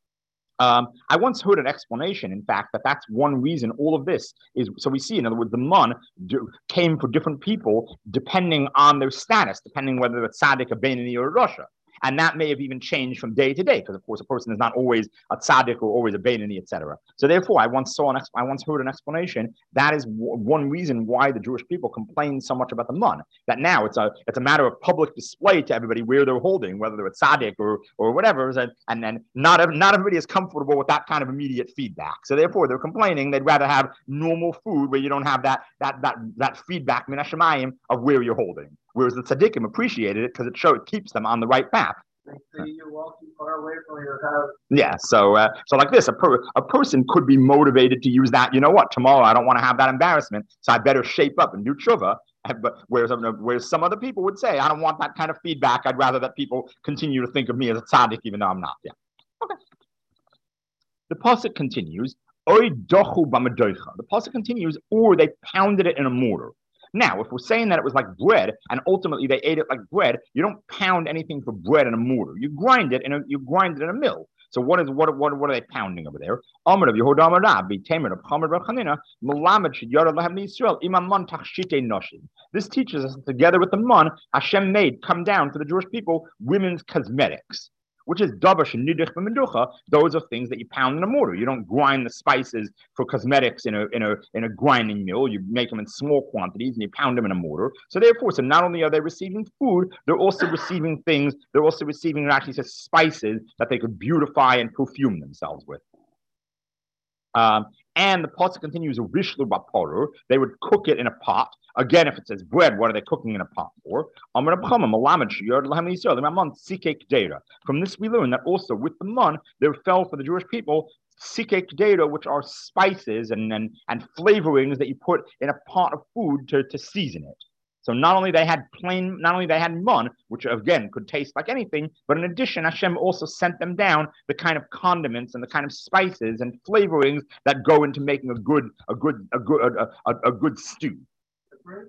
I once heard an explanation, in fact, that that's one reason all of this is, so we see, in other words, the mun came for different people depending on their status, depending whether it's tzaddik, a Beinani, or a Rasha. And that may have even changed from day to day, because of course a person is not always a tzaddik or always a Beinani, etc. So therefore, I once heard an explanation. That is one reason why the Jewish people complain so much about the mun. That now it's a matter of public display to everybody where they're holding, whether they're a tzaddik or whatever. And then not everybody is comfortable with that kind of immediate feedback. So therefore, they're complaining. They'd rather have normal food where you don't have that feedback min hashamayim of where you're holding. Whereas the tzaddikim appreciated it because it keeps them on the right path. You're walking far away from your house. Yeah, so like this, a person could be motivated to use that. You know what? Tomorrow I don't want to have that embarrassment, so I better shape up and do tshuva. But whereas some other people would say, I don't want that kind of feedback. I'd rather that people continue to think of me as a tzaddik, even though I'm not. Yeah. Okay. The pasuk continues. Oy dochu b'madoicha. The pasuk continues, or they pounded it in a mortar. Now, if we're saying that it was like bread, and ultimately they ate it like bread, you don't pound anything for bread in a mortar. You grind it in a mill. So what are they pounding over there? This teaches us that together with the mun, Hashem made come down for the Jewish people women's cosmetics, which is dabash and nidich b'meducha. Those are things that you pound in a mortar. You don't grind the spices for cosmetics in a grinding mill. You make them in small quantities and you pound them in a mortar. So therefore, not only are they receiving food, they're also receiving things. They're also receiving, it actually says, spices that they could beautify and perfume themselves with. And the pasuk continues, rishlu b'porur. They would cook it in a pot. Again, if it says bread, what are they cooking in a pot for? From this we learn that also with the mun, there fell for the Jewish people sikek data, which are spices and flavorings that you put in a pot of food to season it. So not only they had mun, which again could taste like anything, but in addition, Hashem also sent them down the kind of condiments and the kind of spices and flavorings that go into making a good stew.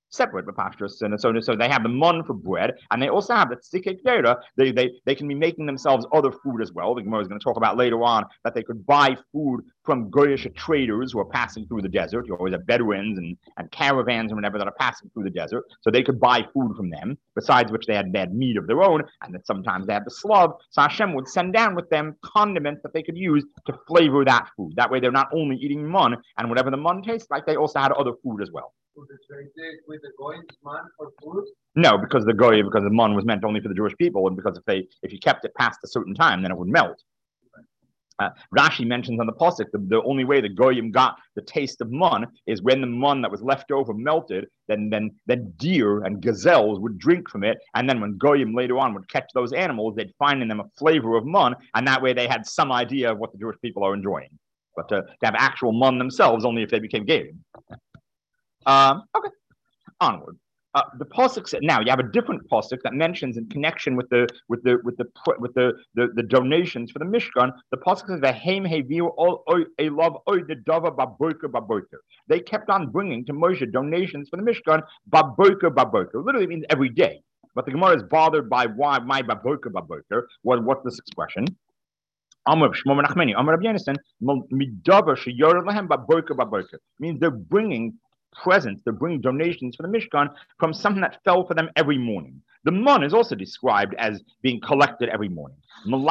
separate with pastures. And so they have the mun for bread, and they also have the tzikek data. They can be making themselves other food as well. The Gemara is going to talk about later on that they could buy food from Goyish traders who are passing through the desert. You always have Bedouins and caravans and whatever that are passing through the desert. So they could buy food from them, besides which they had meat of their own, and that sometimes they had the slav. So Hashem would send down with them condiments that they could use to flavor that food. That way they're not only eating mun, and whatever the mun tastes like, they also had other food as well. Would the trade with the goyim man for food? No, because the mun was meant only for the Jewish people, and because if you kept it past a certain time, then it would melt. Rashi mentions on the pasuk the only way the goyim got the taste of mun is when the mun that was left over melted. Then deer and gazelles would drink from it, and then when goyim later on would catch those animals, they'd find in them a flavor of mun, and that way they had some idea of what the Jewish people are enjoying. But to have actual mun themselves, only if they became goyim. Okay, onward. The pasuk said, now you have a different pasuk that mentions in connection with the donations for the Mishkan. The pasuk says v'heim heviu elav oidedava baboker baboker. They kept on bringing to Moshe donations for the Mishkan baboker baboker. Literally means every day. But the Gemara is bothered by why my baboker baboker. What's this expression? Amar Shmuel Nachmani, Amar Rabbi Yonasan, midavar sheyorad lahem baboker baboker means they're bringing presents, they're bringing donations for the Mishkan from something that fell for them every morning. The mun is also described as being collected every morning. From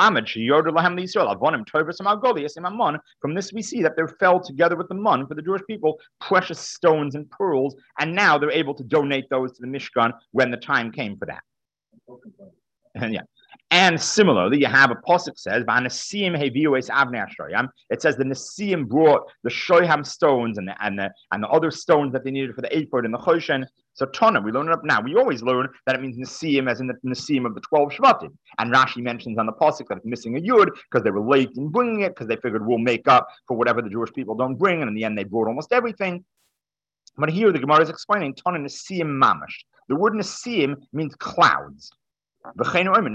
this we see that there fell together with the mun for the Jewish people precious stones and pearls, and now they're able to donate those to the Mishkan when the time came for that. And yeah. And similarly, you have a pasuk says, it says the Nesiim brought the Shoyham stones and the other stones that they needed for the ephod and the Choshen. So Tana, we learn it up now. We always learn that it means Nesiim as in the Nesiim of the 12 Shvatim. And Rashi mentions on the pasuk that it's missing a Yud because they were late in bringing it, because they figured we'll make up for whatever the Jewish people don't bring. And in the end, they brought almost everything. But here the Gemara is explaining Tana Nesiim Mamash. The word Nesiim means clouds. As you have a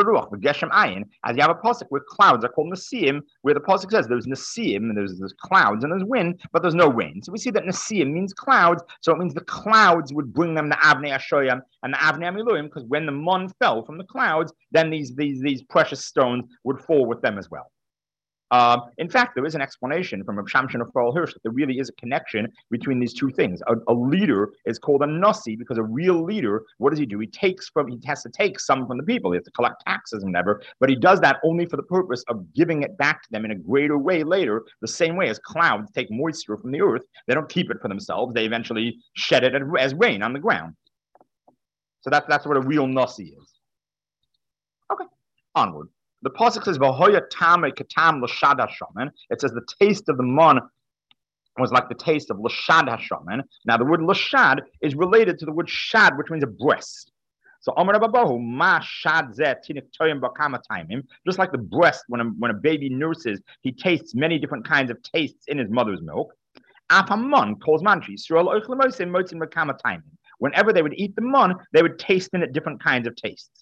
pasuk where clouds are called Nesiim, where the pasuk says there's Nesiim and there's clouds and there's wind, but there's no rain. So we see that Nesiim means clouds, so it means the clouds would bring them the Avnei Ashoyam and the Avnei Amiluim, because when the mun fell from the clouds, then these precious stones would fall with them as well. In fact, there is an explanation from Rav Shamshon of Farel Hirsch that there really is a connection between these two things. A leader is called a nasi because a real leader, what does he do? He has to take some from the people. He has to collect taxes and whatever, but he does that only for the purpose of giving it back to them in a greater way later, the same way as clouds take moisture from the earth. They don't keep it for themselves. They eventually shed it as rain on the ground. So that's what a real nasi is. Okay, onward. The pasuk says, "V'hoya tamei katam l'shad hashaman." It says the taste of the mun was like the taste of l'shad hashaman. Now the word l'shad is related to the word shad, which means a breast. So Amar Babahu ma shad zeh tinik toyim b'kama taimim. Just like the breast, when a baby nurses, he tastes many different kinds of tastes in his mother's milk. Afamun calls manchi Yisrael oichlimosim motzin b'kama taimim. Whenever they would eat the mun, they would taste in it different kinds of tastes.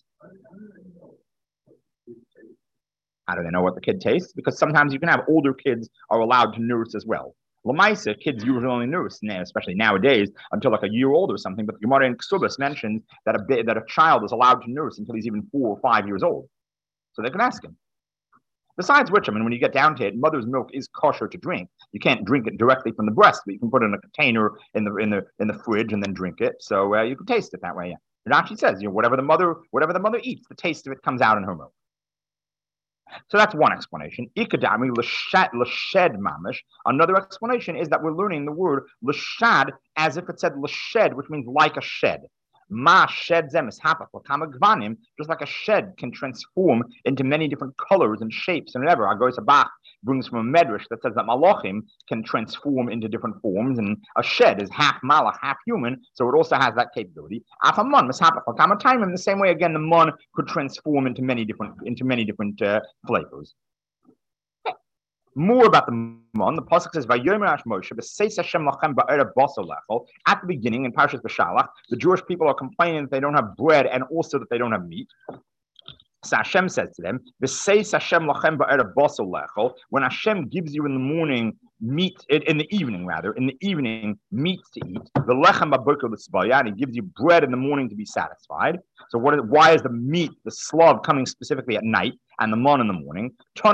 How do they know what the kid tastes? Because sometimes you can have older kids are allowed to nurse as well. Lamaisa, kids usually only nurse, especially nowadays, until like a year old or something. But the Gemara in Ksubas mentions that a child is allowed to nurse until he's even 4 or 5 years old. So they can ask him. Besides which, when you get down to it, mother's milk is kosher to drink. You can't drink it directly from the breast, but you can put it in a container in the fridge and then drink it. So you can taste it that way. Yeah. It actually says, whatever the mother eats, the taste of it comes out in her milk. So that's one explanation. Ikadami l'shed mamish. Another explanation is that we're learning the word l'shad as if it said l'shed, which means like a shed. Ma shed zemis hapach l'kama gvanim, just like a shed can transform into many different colors and shapes and whatever. Agoy Sabach brings from a medrash that says that malachim can transform into different forms, and a shed is half malach, half human, so it also has that capability. Afamun mishapach l'kama taimim. The same way, again, the mun could transform into many different flavors. More about the mun. The pasuk says, "Vayomer Moshe b'seis Hashem lachem ba'erev basar lechol." At the beginning in Parshas B'Shalach, the Jewish people are complaining that they don't have bread and also that they don't have meat. So Hashem says to them, "V'seis Hashem lachem ba'erev basar lechol." When Hashem gives you in the morning meat, in the evening rather, in the evening meat to eat, the lechem ba'boker l'sbaya, and He gives you bread in the morning to be satisfied. So why is the meat, the slav, coming specifically at night and the mon in the morning?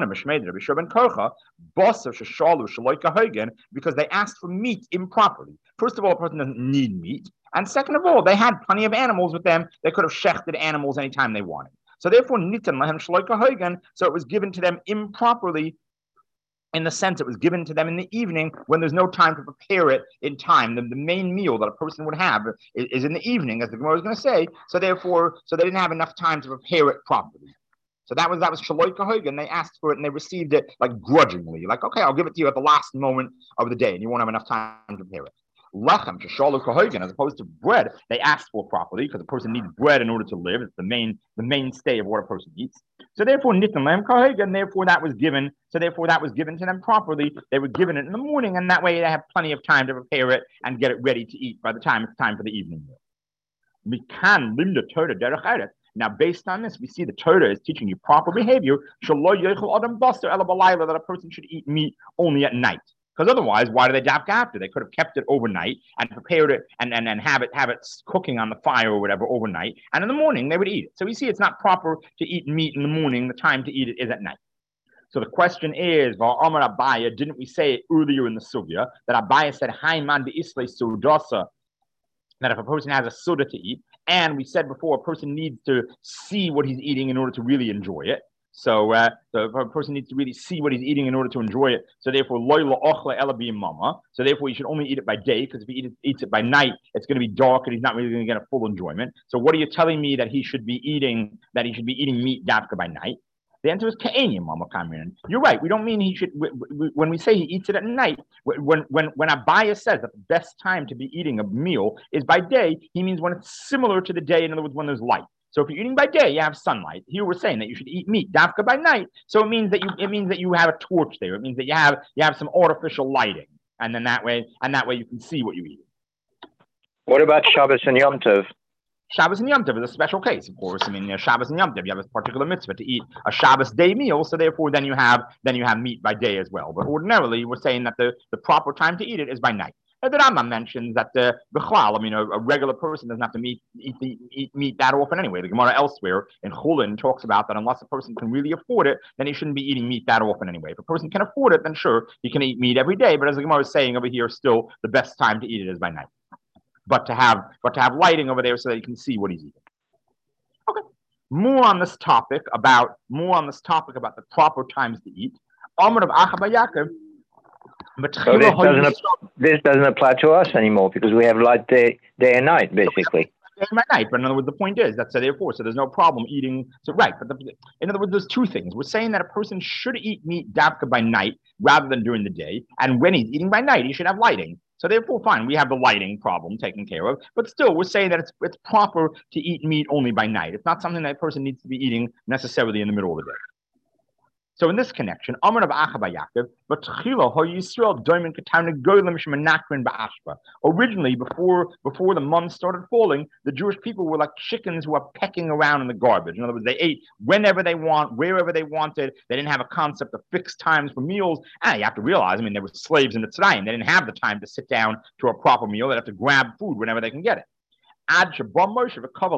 Because they asked for meat improperly. First of all, a person doesn't need meat, and second of all, they had plenty of animals with them. They could have shechted animals anytime they wanted. So therefore, nitan lahem shloika hoigan. So it was given to them improperly, in the sense it was given to them in the evening when there's no time to prepare it in time. The main meal that a person would have is in the evening, as the Gemara is going to say. So therefore, they didn't have enough time to prepare it properly. So that was shloika hoigan. They asked for it and they received it like grudgingly, like, okay, I'll give it to you at the last moment of the day, and you won't have enough time to prepare it. Lechem sheshalu kahogan, as opposed to bread, they asked for properly because a person needs bread in order to live. It's the mainstay of what a person eats. So therefore, nitan lahem kahogan. Therefore, that was given. So therefore, that was given to them properly. They were given it in the morning, and that way they have plenty of time to prepare it and get it ready to eat by the time it's time for the evening meal. We can limda Torah derech eretz. Now, based on this, we see the Torah is teaching you proper behavior. That a person should eat meat only at night. Because otherwise, why do they dafka after? They could have kept it overnight and prepared it and have it cooking on the fire or whatever overnight, and in the morning they would eat it. So we see it's not proper to eat meat in the morning. The time to eat it is at night. So the question is, Amar Abaya, didn't we say earlier in the sugya that Abaya said, "Haiman be'islei sudasa," that if a person has a suda to eat, and we said before, a person needs to see what he's eating in order to really enjoy it. So a person needs to really see what he's eating in order to enjoy it. So therefore, so therefore, he should only eat it by day, because if he eats it by night, it's going to be dark and he's not really going to get a full enjoyment. So what are you telling me that he should be eating meat dafka by night? The answer is ka'enim, Mama Kamran. You're right. We don't mean he should. When we say he eats it at night, when Abaya says that the best time to be eating a meal is by day, he means when it's similar to the day. In other words, when there's light. So if you're eating by day, you have sunlight. Here we're saying that you should eat meat dafka by night. So it means that you have a torch there. It means that you have some artificial lighting, and then that way you can see what you eat. What about Shabbos and Yom Tov? Shabbos and Yom Tov is a special case, of course. I mean, Shabbos and Yom Tov, you have a particular mitzvah to eat a Shabbos day meal, so therefore then you have meat by day as well. But ordinarily, we're saying that the proper time to eat it is by night. The Rambam mentions that a regular person doesn't have to eat meat that often anyway. The Gemara elsewhere in Chulin talks about that unless a person can really afford it, then he shouldn't be eating meat that often anyway. If a person can afford it, then sure, he can eat meat every day. But as the Gemara is saying over here, still the best time to eat it is by night. But to have lighting over there so that you can see what he's eating. Okay. More on this topic about the proper times to eat. Amar of Achaba Yaakov. So this doesn't apply to us anymore because we have light day and night, basically. Day and night, but in other words, the point is that so there's no problem eating. So right, but in other words, there's two things. We're saying that a person should eat meat dafka by night rather than during the day, and when he's eating by night, he should have lighting. So therefore, fine, we have the lighting problem taken care of, but still, we're saying that it's proper to eat meat only by night. It's not something that a person needs to be eating necessarily in the middle of the day. So in this connection, Amar of Achaba Yaakov, but Tchila ho Yisrael doimen katana golim shemanakrin ba'ashba. Originally, before the months started falling, the Jewish people were like chickens who are pecking around in the garbage. In other words, they ate whenever they want, wherever they wanted. They didn't have a concept of fixed times for meals. And you have to realize, they were slaves in the Tzrayim. They didn't have the time to sit down to a proper meal. They'd have to grab food whenever they can get it. Until Moshe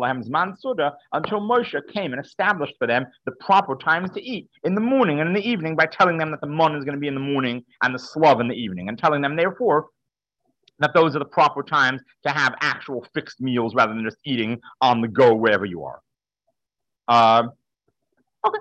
came and established for them the proper times to eat in the morning and in the evening by telling them that the mon is going to be in the morning and the slav in the evening, and telling them therefore that those are the proper times to have actual fixed meals rather than just eating on the go wherever you are. Okay.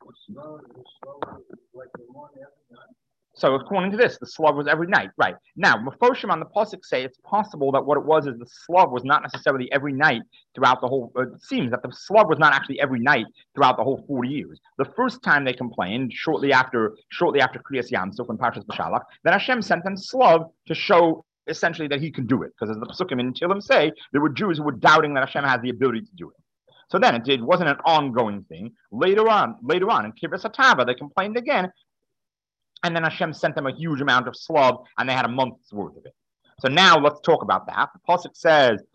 So according to this, the slav was every night, right? Now, Mefoshim on the pasuk say it's possible that what it was is the slav was not necessarily every night throughout the whole. It seems that the slav was not actually every night throughout the whole 40 years. The first time they complained, shortly after Kriyas Yamsuf and Parshas B'Shalach, then Hashem sent them slav to show essentially that He could do it, because as the pasukim in Tehillim say, there were Jews who were doubting that Hashem had the ability to do it. So then it wasn't an ongoing thing. Later on in Kibbutz Hatava, they complained again. And then Hashem sent them a huge amount of slav, and they had a month's worth of it. So now let's talk about that. The pasuk says,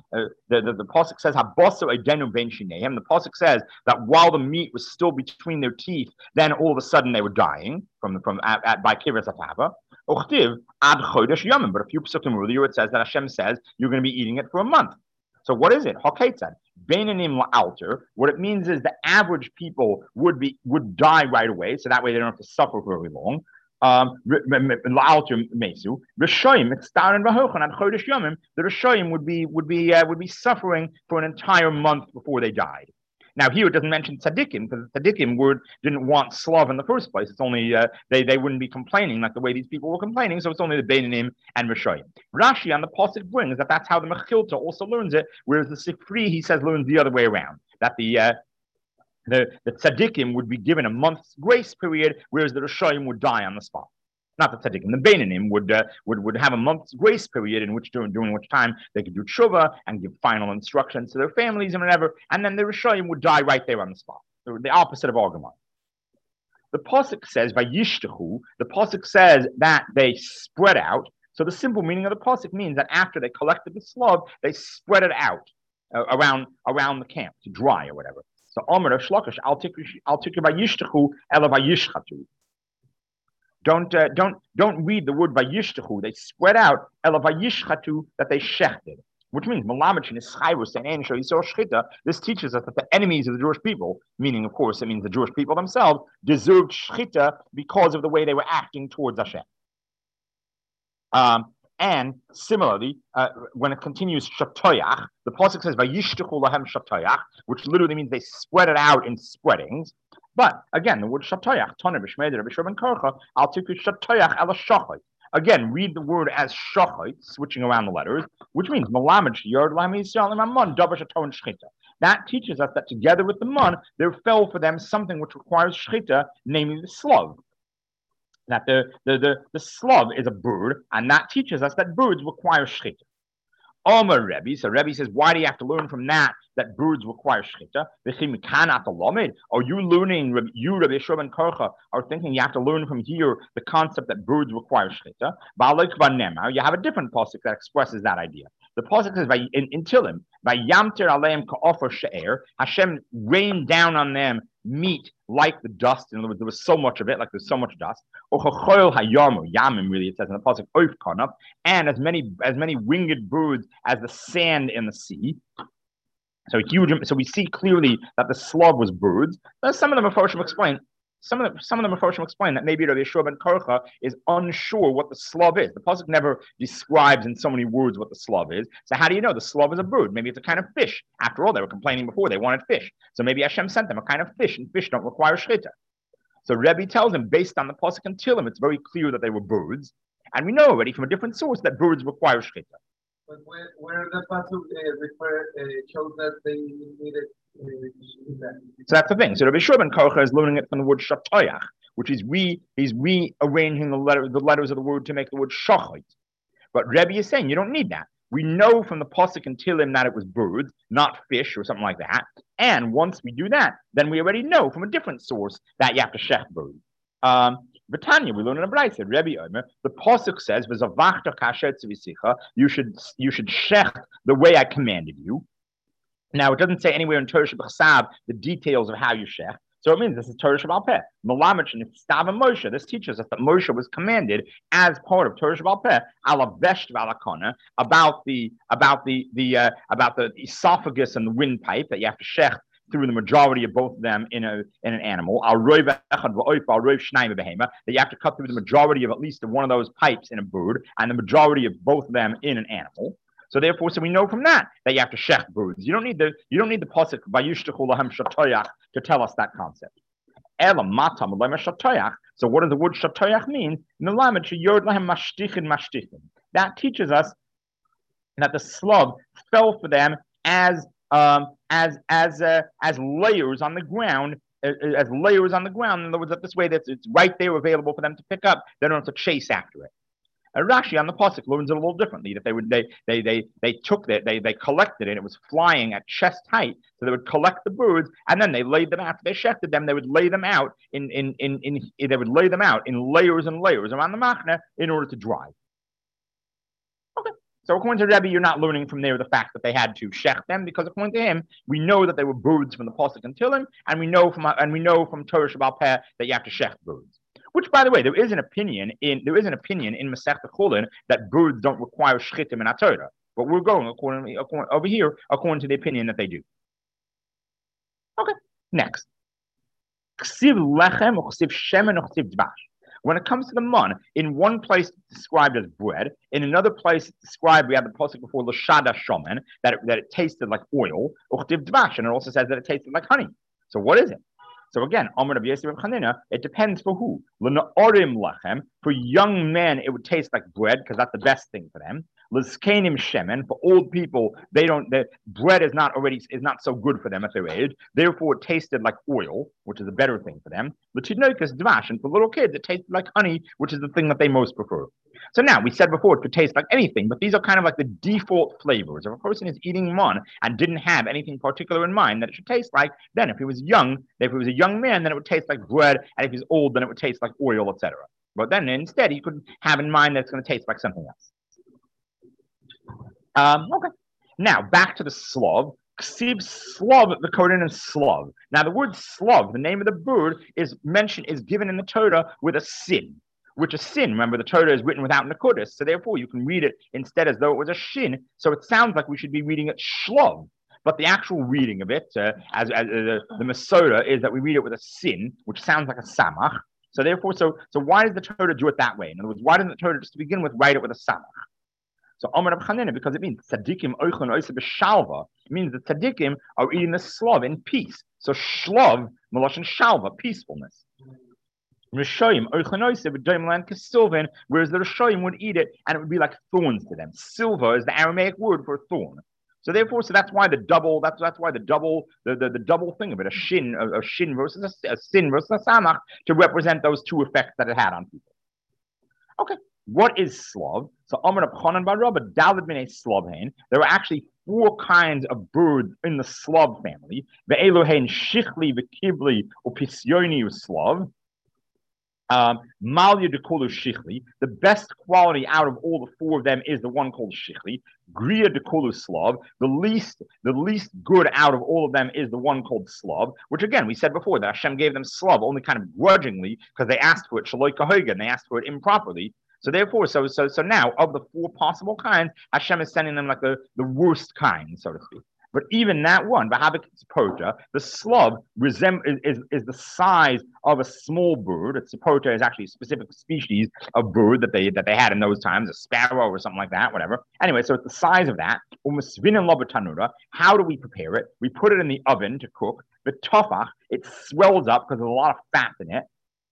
the pasuk says habaso edenu ben shineim. The pasuk says that while the meat was still between their teeth, then all of a sudden they were dying by kibbutz atava. Ochtiv ad chodesh yamim. But a few psukim earlier it says that Hashem says you're going to be eating it for a month. So what is it? Hakeitzad beinanim la'alter. What it means is the average people would die right away, so that way they don't have to suffer very long. La'alter mesu Rishoyim it's starting v'hochan ad chodesh yamim. The Rishoyim would be suffering for an entire month before they died. Now here it doesn't mention tzaddikim because the tzaddikim didn't want slav in the first place. It's only they wouldn't be complaining like the way these people were complaining. So it's only the beinanim and Rishoyim. Rashi on the pasuk brings that's how the Mechilta also learns it, whereas the Sifri he says learns the other way around. That the tzaddikim would be given a month's grace period, whereas the Rishoyim would die on the spot. Not the tzaddikim. The beinanim would have a month's grace period in which during which time they could do tshuva and give final instructions to their families and whatever, and then the Rishoyim would die right there on the spot. The opposite of Argamon. The pasuk says vayishtachu. The pasuk says that they spread out. So the simple meaning of the pasuk means that after they collected the slav, they spread it out around the camp to dry or whatever. So Omer of Shlokish, I'll take you vayishtachu ela vayishchatu. Don't read the word vayishtachu. They spread out ela vayishchatu that they shechted, which means malamachin is chayrus and ensho yisor shchita. This teaches us that the enemies of the Jewish people, meaning of course it means the Jewish people themselves, deserved shchita because of the way they were acting towards Hashem. And similarly, when it continues shatoyach, the pasuk says vayishtachu lahem shatoyach, which literally means they spread it out in spreadings. But again, the word shatoyach, Tana b'shmei Rabbi Shimon Karcha, al tiku shatoyach ala shachot. Again, read the word as shachot, switching around the letters, which means malamid yard lam yisrael imamon davar shaton shchita. That teaches us that together with the mun, there fell for them something which requires shchita, namely the slav. That the slav is a bird, and that teaches us that birds require shchita. Omer Rebbe, so Rebbe says, why do you have to learn from that birds require shchita? Are you learning, Rabbi Shimon Karcha, are thinking you have to learn from here the concept that birds require shchita? You have a different pasuk that expresses that idea. The pasuk says in Tilim, "Vayamter aleim ka'ofer she'er." Hashem rained down on them meat like the dust. In other words, there was so much of it, like there's so much dust. Ochachoil hayamu yamim. Really, it says in the pasuk oif kanaf, and as many winged birds as the sand in the sea. So huge. So we see clearly that the slav was birds. Some of them Mephoshim explain. Some of them Mephoshim explain that maybe Rabbi Yeshua ben Karcha is unsure what the slav is. The pasuk never describes in so many words what the slav is. So how do you know the slav is a bird? Maybe it's a kind of fish. After all, they were complaining before they wanted fish. So maybe Hashem sent them a kind of fish, and fish don't require shchita. So Rebbe tells him, based on the pasuk and Tilim, it's very clear that they were birds, and we know already from a different source that birds require shchita. But where the pasuk shows that they needed. So that's the thing. So Rabbi Shimon Karcha is learning it from the word shatoyach, which is he's rearranging the letters of the word to make the word shachot. But Rebbe is saying you don't need that. We know from the pasuk and Tilim that it was birds, not fish or something like that. And once we do that, then we already know from a different source that you have to shech birds. Britannia, we learn in a Braisa, Rebbe Omer, the pasuk says, "V'zavachta kasher tzivisicha." You should shech the way I commanded you. Now, it doesn't say anywhere in Torah Shabbat the details of how you shech. So it means this is Torah Shabbat Peh. Malamich and Stav and Moshe. This teaches us that Moshe was commanded as part of Torah Shabbat Peh, ala vesht v'alakona, about the esophagus and the windpipe that you have to shech through the majority of both of them in an animal. That you have to cut through the majority of at least one of those pipes in a bird, and the majority of both of them in an animal. So therefore, we know from that you have to shech birds. You don't need the pasuk vayishtachu lahem shatoyach to tell us that concept. Ela matam lahem shatoyach. So what does the word shatoyach mean? Melamed sheyod lahem mashtichin. That teaches us that the slav fell for them as layers on the ground. As layers on the ground. In other words, that this way it's right there available for them to pick up. They don't have to chase after it. Rashi on the pasuk learns it a little differently. That they collected it. It was flying at chest height, so they would collect the birds, and then they laid them after they shechted them. They would lay them out in layers and layers around the machna in order to dry. Okay, So according to Rebbe, you're not learning from there the fact that they had to shech them, because according to him, we know that they were birds from the pasuk and Tillim, and we know from Torah Shabbal Peh that you have to shech birds. Which, by the way, there is an opinion in Masechta Chulin that birds don't require shchitim in Torah, but we're going according to the opinion that they do. Okay, next. Ksiv lechem or ksiv shemen or ksiv dvash. When it comes to the man, in one place it's described as bread, in another place it's described, we had the pasuk before, l'shada shomen, that it tasted like oil, or ksiv dvash, and it also says that it tasted like honey. So what is it? So again, Amar Rabbi Yosef Chanina, it depends for who. L'na'orim lachem, for young men it would taste like bread because that's the best thing for them. L'zkenim shemen, for old people bread is not so good for them at their age. Therefore, it tasted like oil, which is a better thing for them. L'tinokas dvash, and for little kids it tasted like honey, which is the thing that they most prefer. So now, we said before it could taste like anything, but these are kind of like the default flavors. If a person is eating man and didn't have anything particular in mind that it should taste like, then if he was a young man, then it would taste like bread, and if he's old, then it would taste like oil, etc. But then instead, he could have in mind that it's going to taste like something else. Okay. Now, back to the slav. Ksiv slav, the Kohen is slav. Now, the word slav, the name of the bird, is given in the Torah with a sin. Which a sin, remember, the Torah is written without Nakudas, so therefore you can read it instead as though it was a shin, so it sounds like we should be reading it shlav. But the actual reading of it, as the Masorah, is that we read it with a sin, which sounds like a samach. So therefore, so why does the Torah do it that way? In other words, why doesn't the Torah just to begin with write it with a samach? So Amar Rab Chanina, because it means tzaddikim oichon oise b'shalva. It means the tzaddikim are eating the slav in peace. So shlav, maloshin shalva, peacefulness. Rishoyim, whereas the Rishoyim would eat it and it would be like thorns to them. Silver is the Aramaic word for thorn. So therefore, that's why the double thing of it, a shin versus a sin versus a samach, to represent those two effects that it had on people. Okay, what is slav? So Amar Rab Chanan bar Rabba, Daled Minei Slavhain. There are actually 4 kinds of birds in the slav family. Ve'elohein shichli, ve'kibli, upisyoni uslav. Malya de Kolu Shichli, the best quality out of all the 4 of them is the one called Shichli. Gria de Kolu Slav, the least good out of all of them is the one called Slav, which again, we said before that Hashem gave them Slav only kind of grudgingly because they asked for it, Shaloi Kahogan, they asked for it improperly. So therefore, so now of the 4 possible kinds, Hashem is sending them like the worst kind, so to speak. But even that one, the slav is the size of a small bird. A tzipota is actually a specific species of bird that they had in those times, a sparrow or something like that, whatever. Anyway, so it's the size of that. How do we prepare it? We put it in the oven to cook. The tofach, it swells up because there's a lot of fat in it.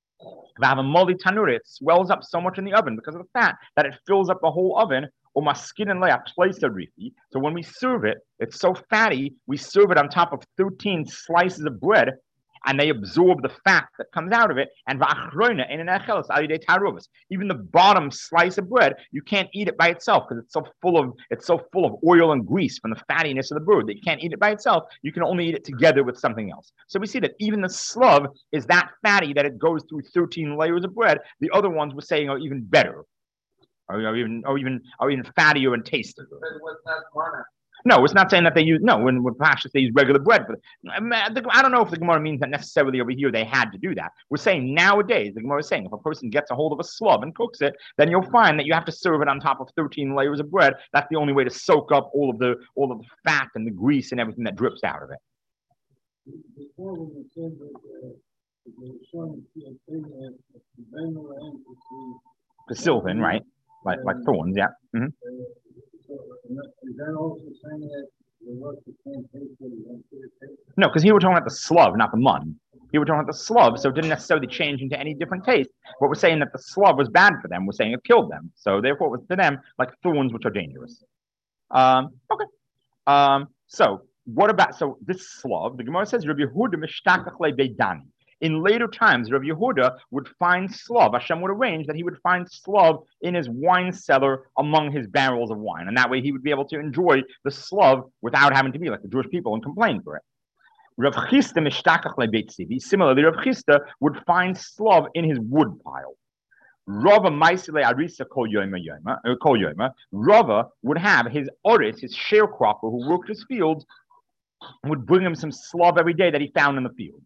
It swells up so much in the oven because of the fat that it fills up the whole oven. So when we serve it, it's so fatty, we serve it on top of 13 slices of bread, and they absorb the fat that comes out of it. And even the bottom slice of bread, you can't eat it by itself because it's so full of oil and grease from the fattiness of the bird that you can't eat it by itself. You can only eat it together with something else. So we see that even the slav is that fatty that it goes through 13 layers of bread. The other ones we're saying are even better. Or even fattier and tastier. No, it's not saying that they use. No, when Pashas they use regular bread. I don't know if the Gemara means that necessarily over here they had to do that. We're saying nowadays the Gemara is saying if a person gets a hold of a slav and cooks it, then you'll find that you have to serve it on top of 13 layers of bread. That's the only way to soak up all of the fat and the grease and everything that drips out of it. The sylvan, right? Like thorns, yeah. Mm-hmm. No, because here we're talking about the slav, not the mun. Here we're talking about the slav, so it didn't necessarily change into any different taste. But we're saying that the slav was bad for them. We're saying it killed them. So therefore, it was to them like thorns, which are dangerous. Okay. So what about this slav? The Gemara says Rabbi Yehuda mishtachach lebeidani. In later times, Rabbi Yehuda would find slav. Hashem would arrange that he would find slav in his wine cellar among his barrels of wine. And that way he would be able to enjoy the slav without having to be like the Jewish people and complain for it. Rav Chisda mishtachach lebeit tzivi. Similarly, Rav Chisda would find slav in his wood pile. Rava Maisile Arisa Kol Yoma. Rava would have his oris, his sharecropper who worked his fields, would bring him some slav every day that he found in the field.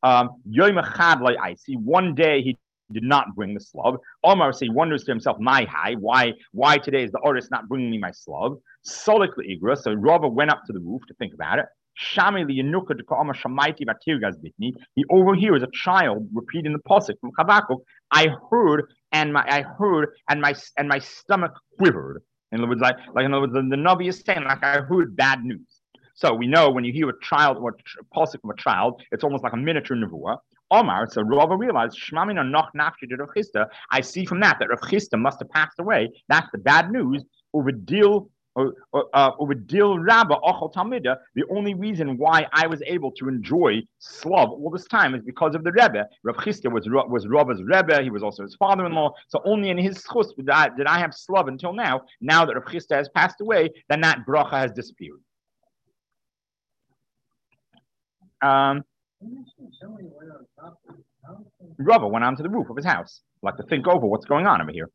One day he did not bring the slav. Omar he wonders to himself, my high, why today is the oris not bringing me my slav? Solik Igra, so Rava went up to the roof to think about it. He overhears a child repeating the pasuk from Habakkuk. I heard and my stomach quivered. In other words, in other words, the Navi is saying, like, I heard bad news. So we know when you hear a child or a pasuk from a child, it's almost like a miniature nevuah. Omar, so Rava realized, I see from that Rav Chisda must have passed away. That's the bad news. The only reason why I was able to enjoy slav all this time is because of the Rebbe. Rav Chisda was Rava's Rebbe. He was also his father-in-law. So only in his chus did I have slav until now. Now that Rav Chisda has passed away, then that bracha has disappeared. Rava went onto the roof of his house, like to think over what's going on over here.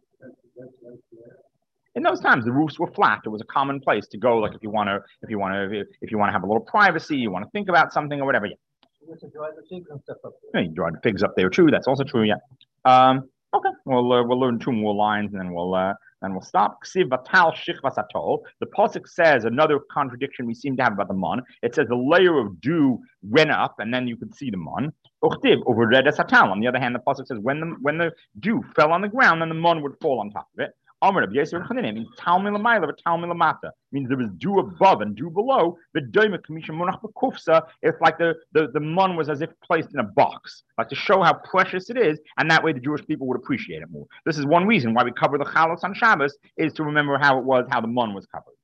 In those times, the roofs were flat. It was a common place to go, like if you want to have a little privacy, you want to think about something or whatever. Yeah. You dried the figs up there too. That's also true. Yeah. Okay. We'll learn two more lines and then we'll stop. The pasuk says another contradiction we seem to have about the mon. It says the layer of dew went up and then you could see the mon. On the other hand, the pasuk says when the dew fell on the ground, then the mon would fall on top of it. Means means there was dew above and dew below. It's like the mon was as if placed in a box, like to show how precious it is, and that way the Jewish people would appreciate it more. This is one reason why we cover the chalos on Shabbos, is to remember how the mon was covered.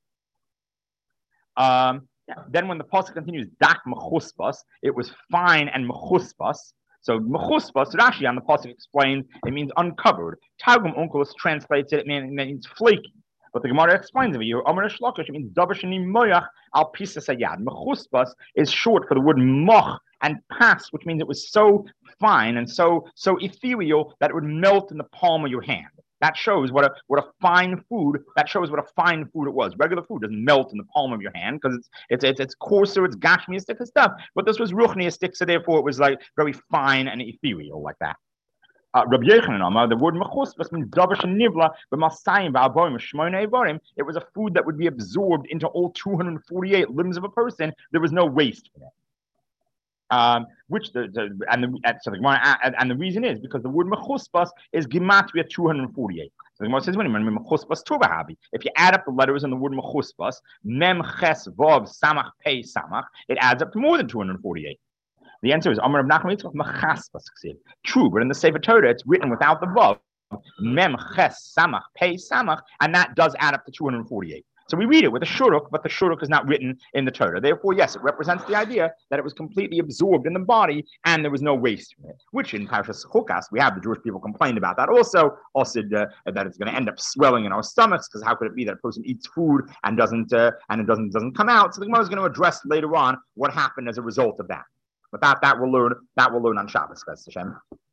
Then when the pasuk continues, dak mechuspas, it was fine and mechuspas. So mechuspas, Rashi on the pasuk explains it means uncovered. Targum Onkelos translates it means flaky. But the Gemara explains it here. Amar Shlokish, it means davashani moyach al pisas hayad. Mechuspas is short for the word moch and pas, which means it was so fine and so ethereal that it would melt in the palm of your hand. That shows what a fine food. That shows what a fine food it was. Regular food doesn't melt in the palm of your hand because it's coarser, it's gashmiistic and stuff. But this was ruchniistic, so therefore it was like very fine and ethereal like that. Rabbi Yochanan, the word mechuspas means davar shenivla b'masayim v'alborim shmonei evarim. It was a food that would be absorbed into all 248 limbs of a person. There was no waste for it. The reason is because the word mechuspas is gematria 248. So the Gemara says, mechuspas tuvahabi. If you add up the letters in the word mechuspas, mem ches vav samach pei samach, it adds up to more than 248. The answer is Amar Rav Nachman Yitzchak mechaspas. True, but in the Sefer Torah it's written without the vav, mem ches samach pei samach, and that does add up to 248. So we read it with a shuruk, but the shuruk is not written in the Torah. Therefore, yes, it represents the idea that it was completely absorbed in the body and there was no waste from it. Which in Parshas Chukas, we have the Jewish people complained about that also that it's going to end up swelling in our stomachs because how could it be that a person eats food and it doesn't come out? So the Gemara is going to address later on what happened as a result of that. But that we'll learn on Shabbos, Hashem.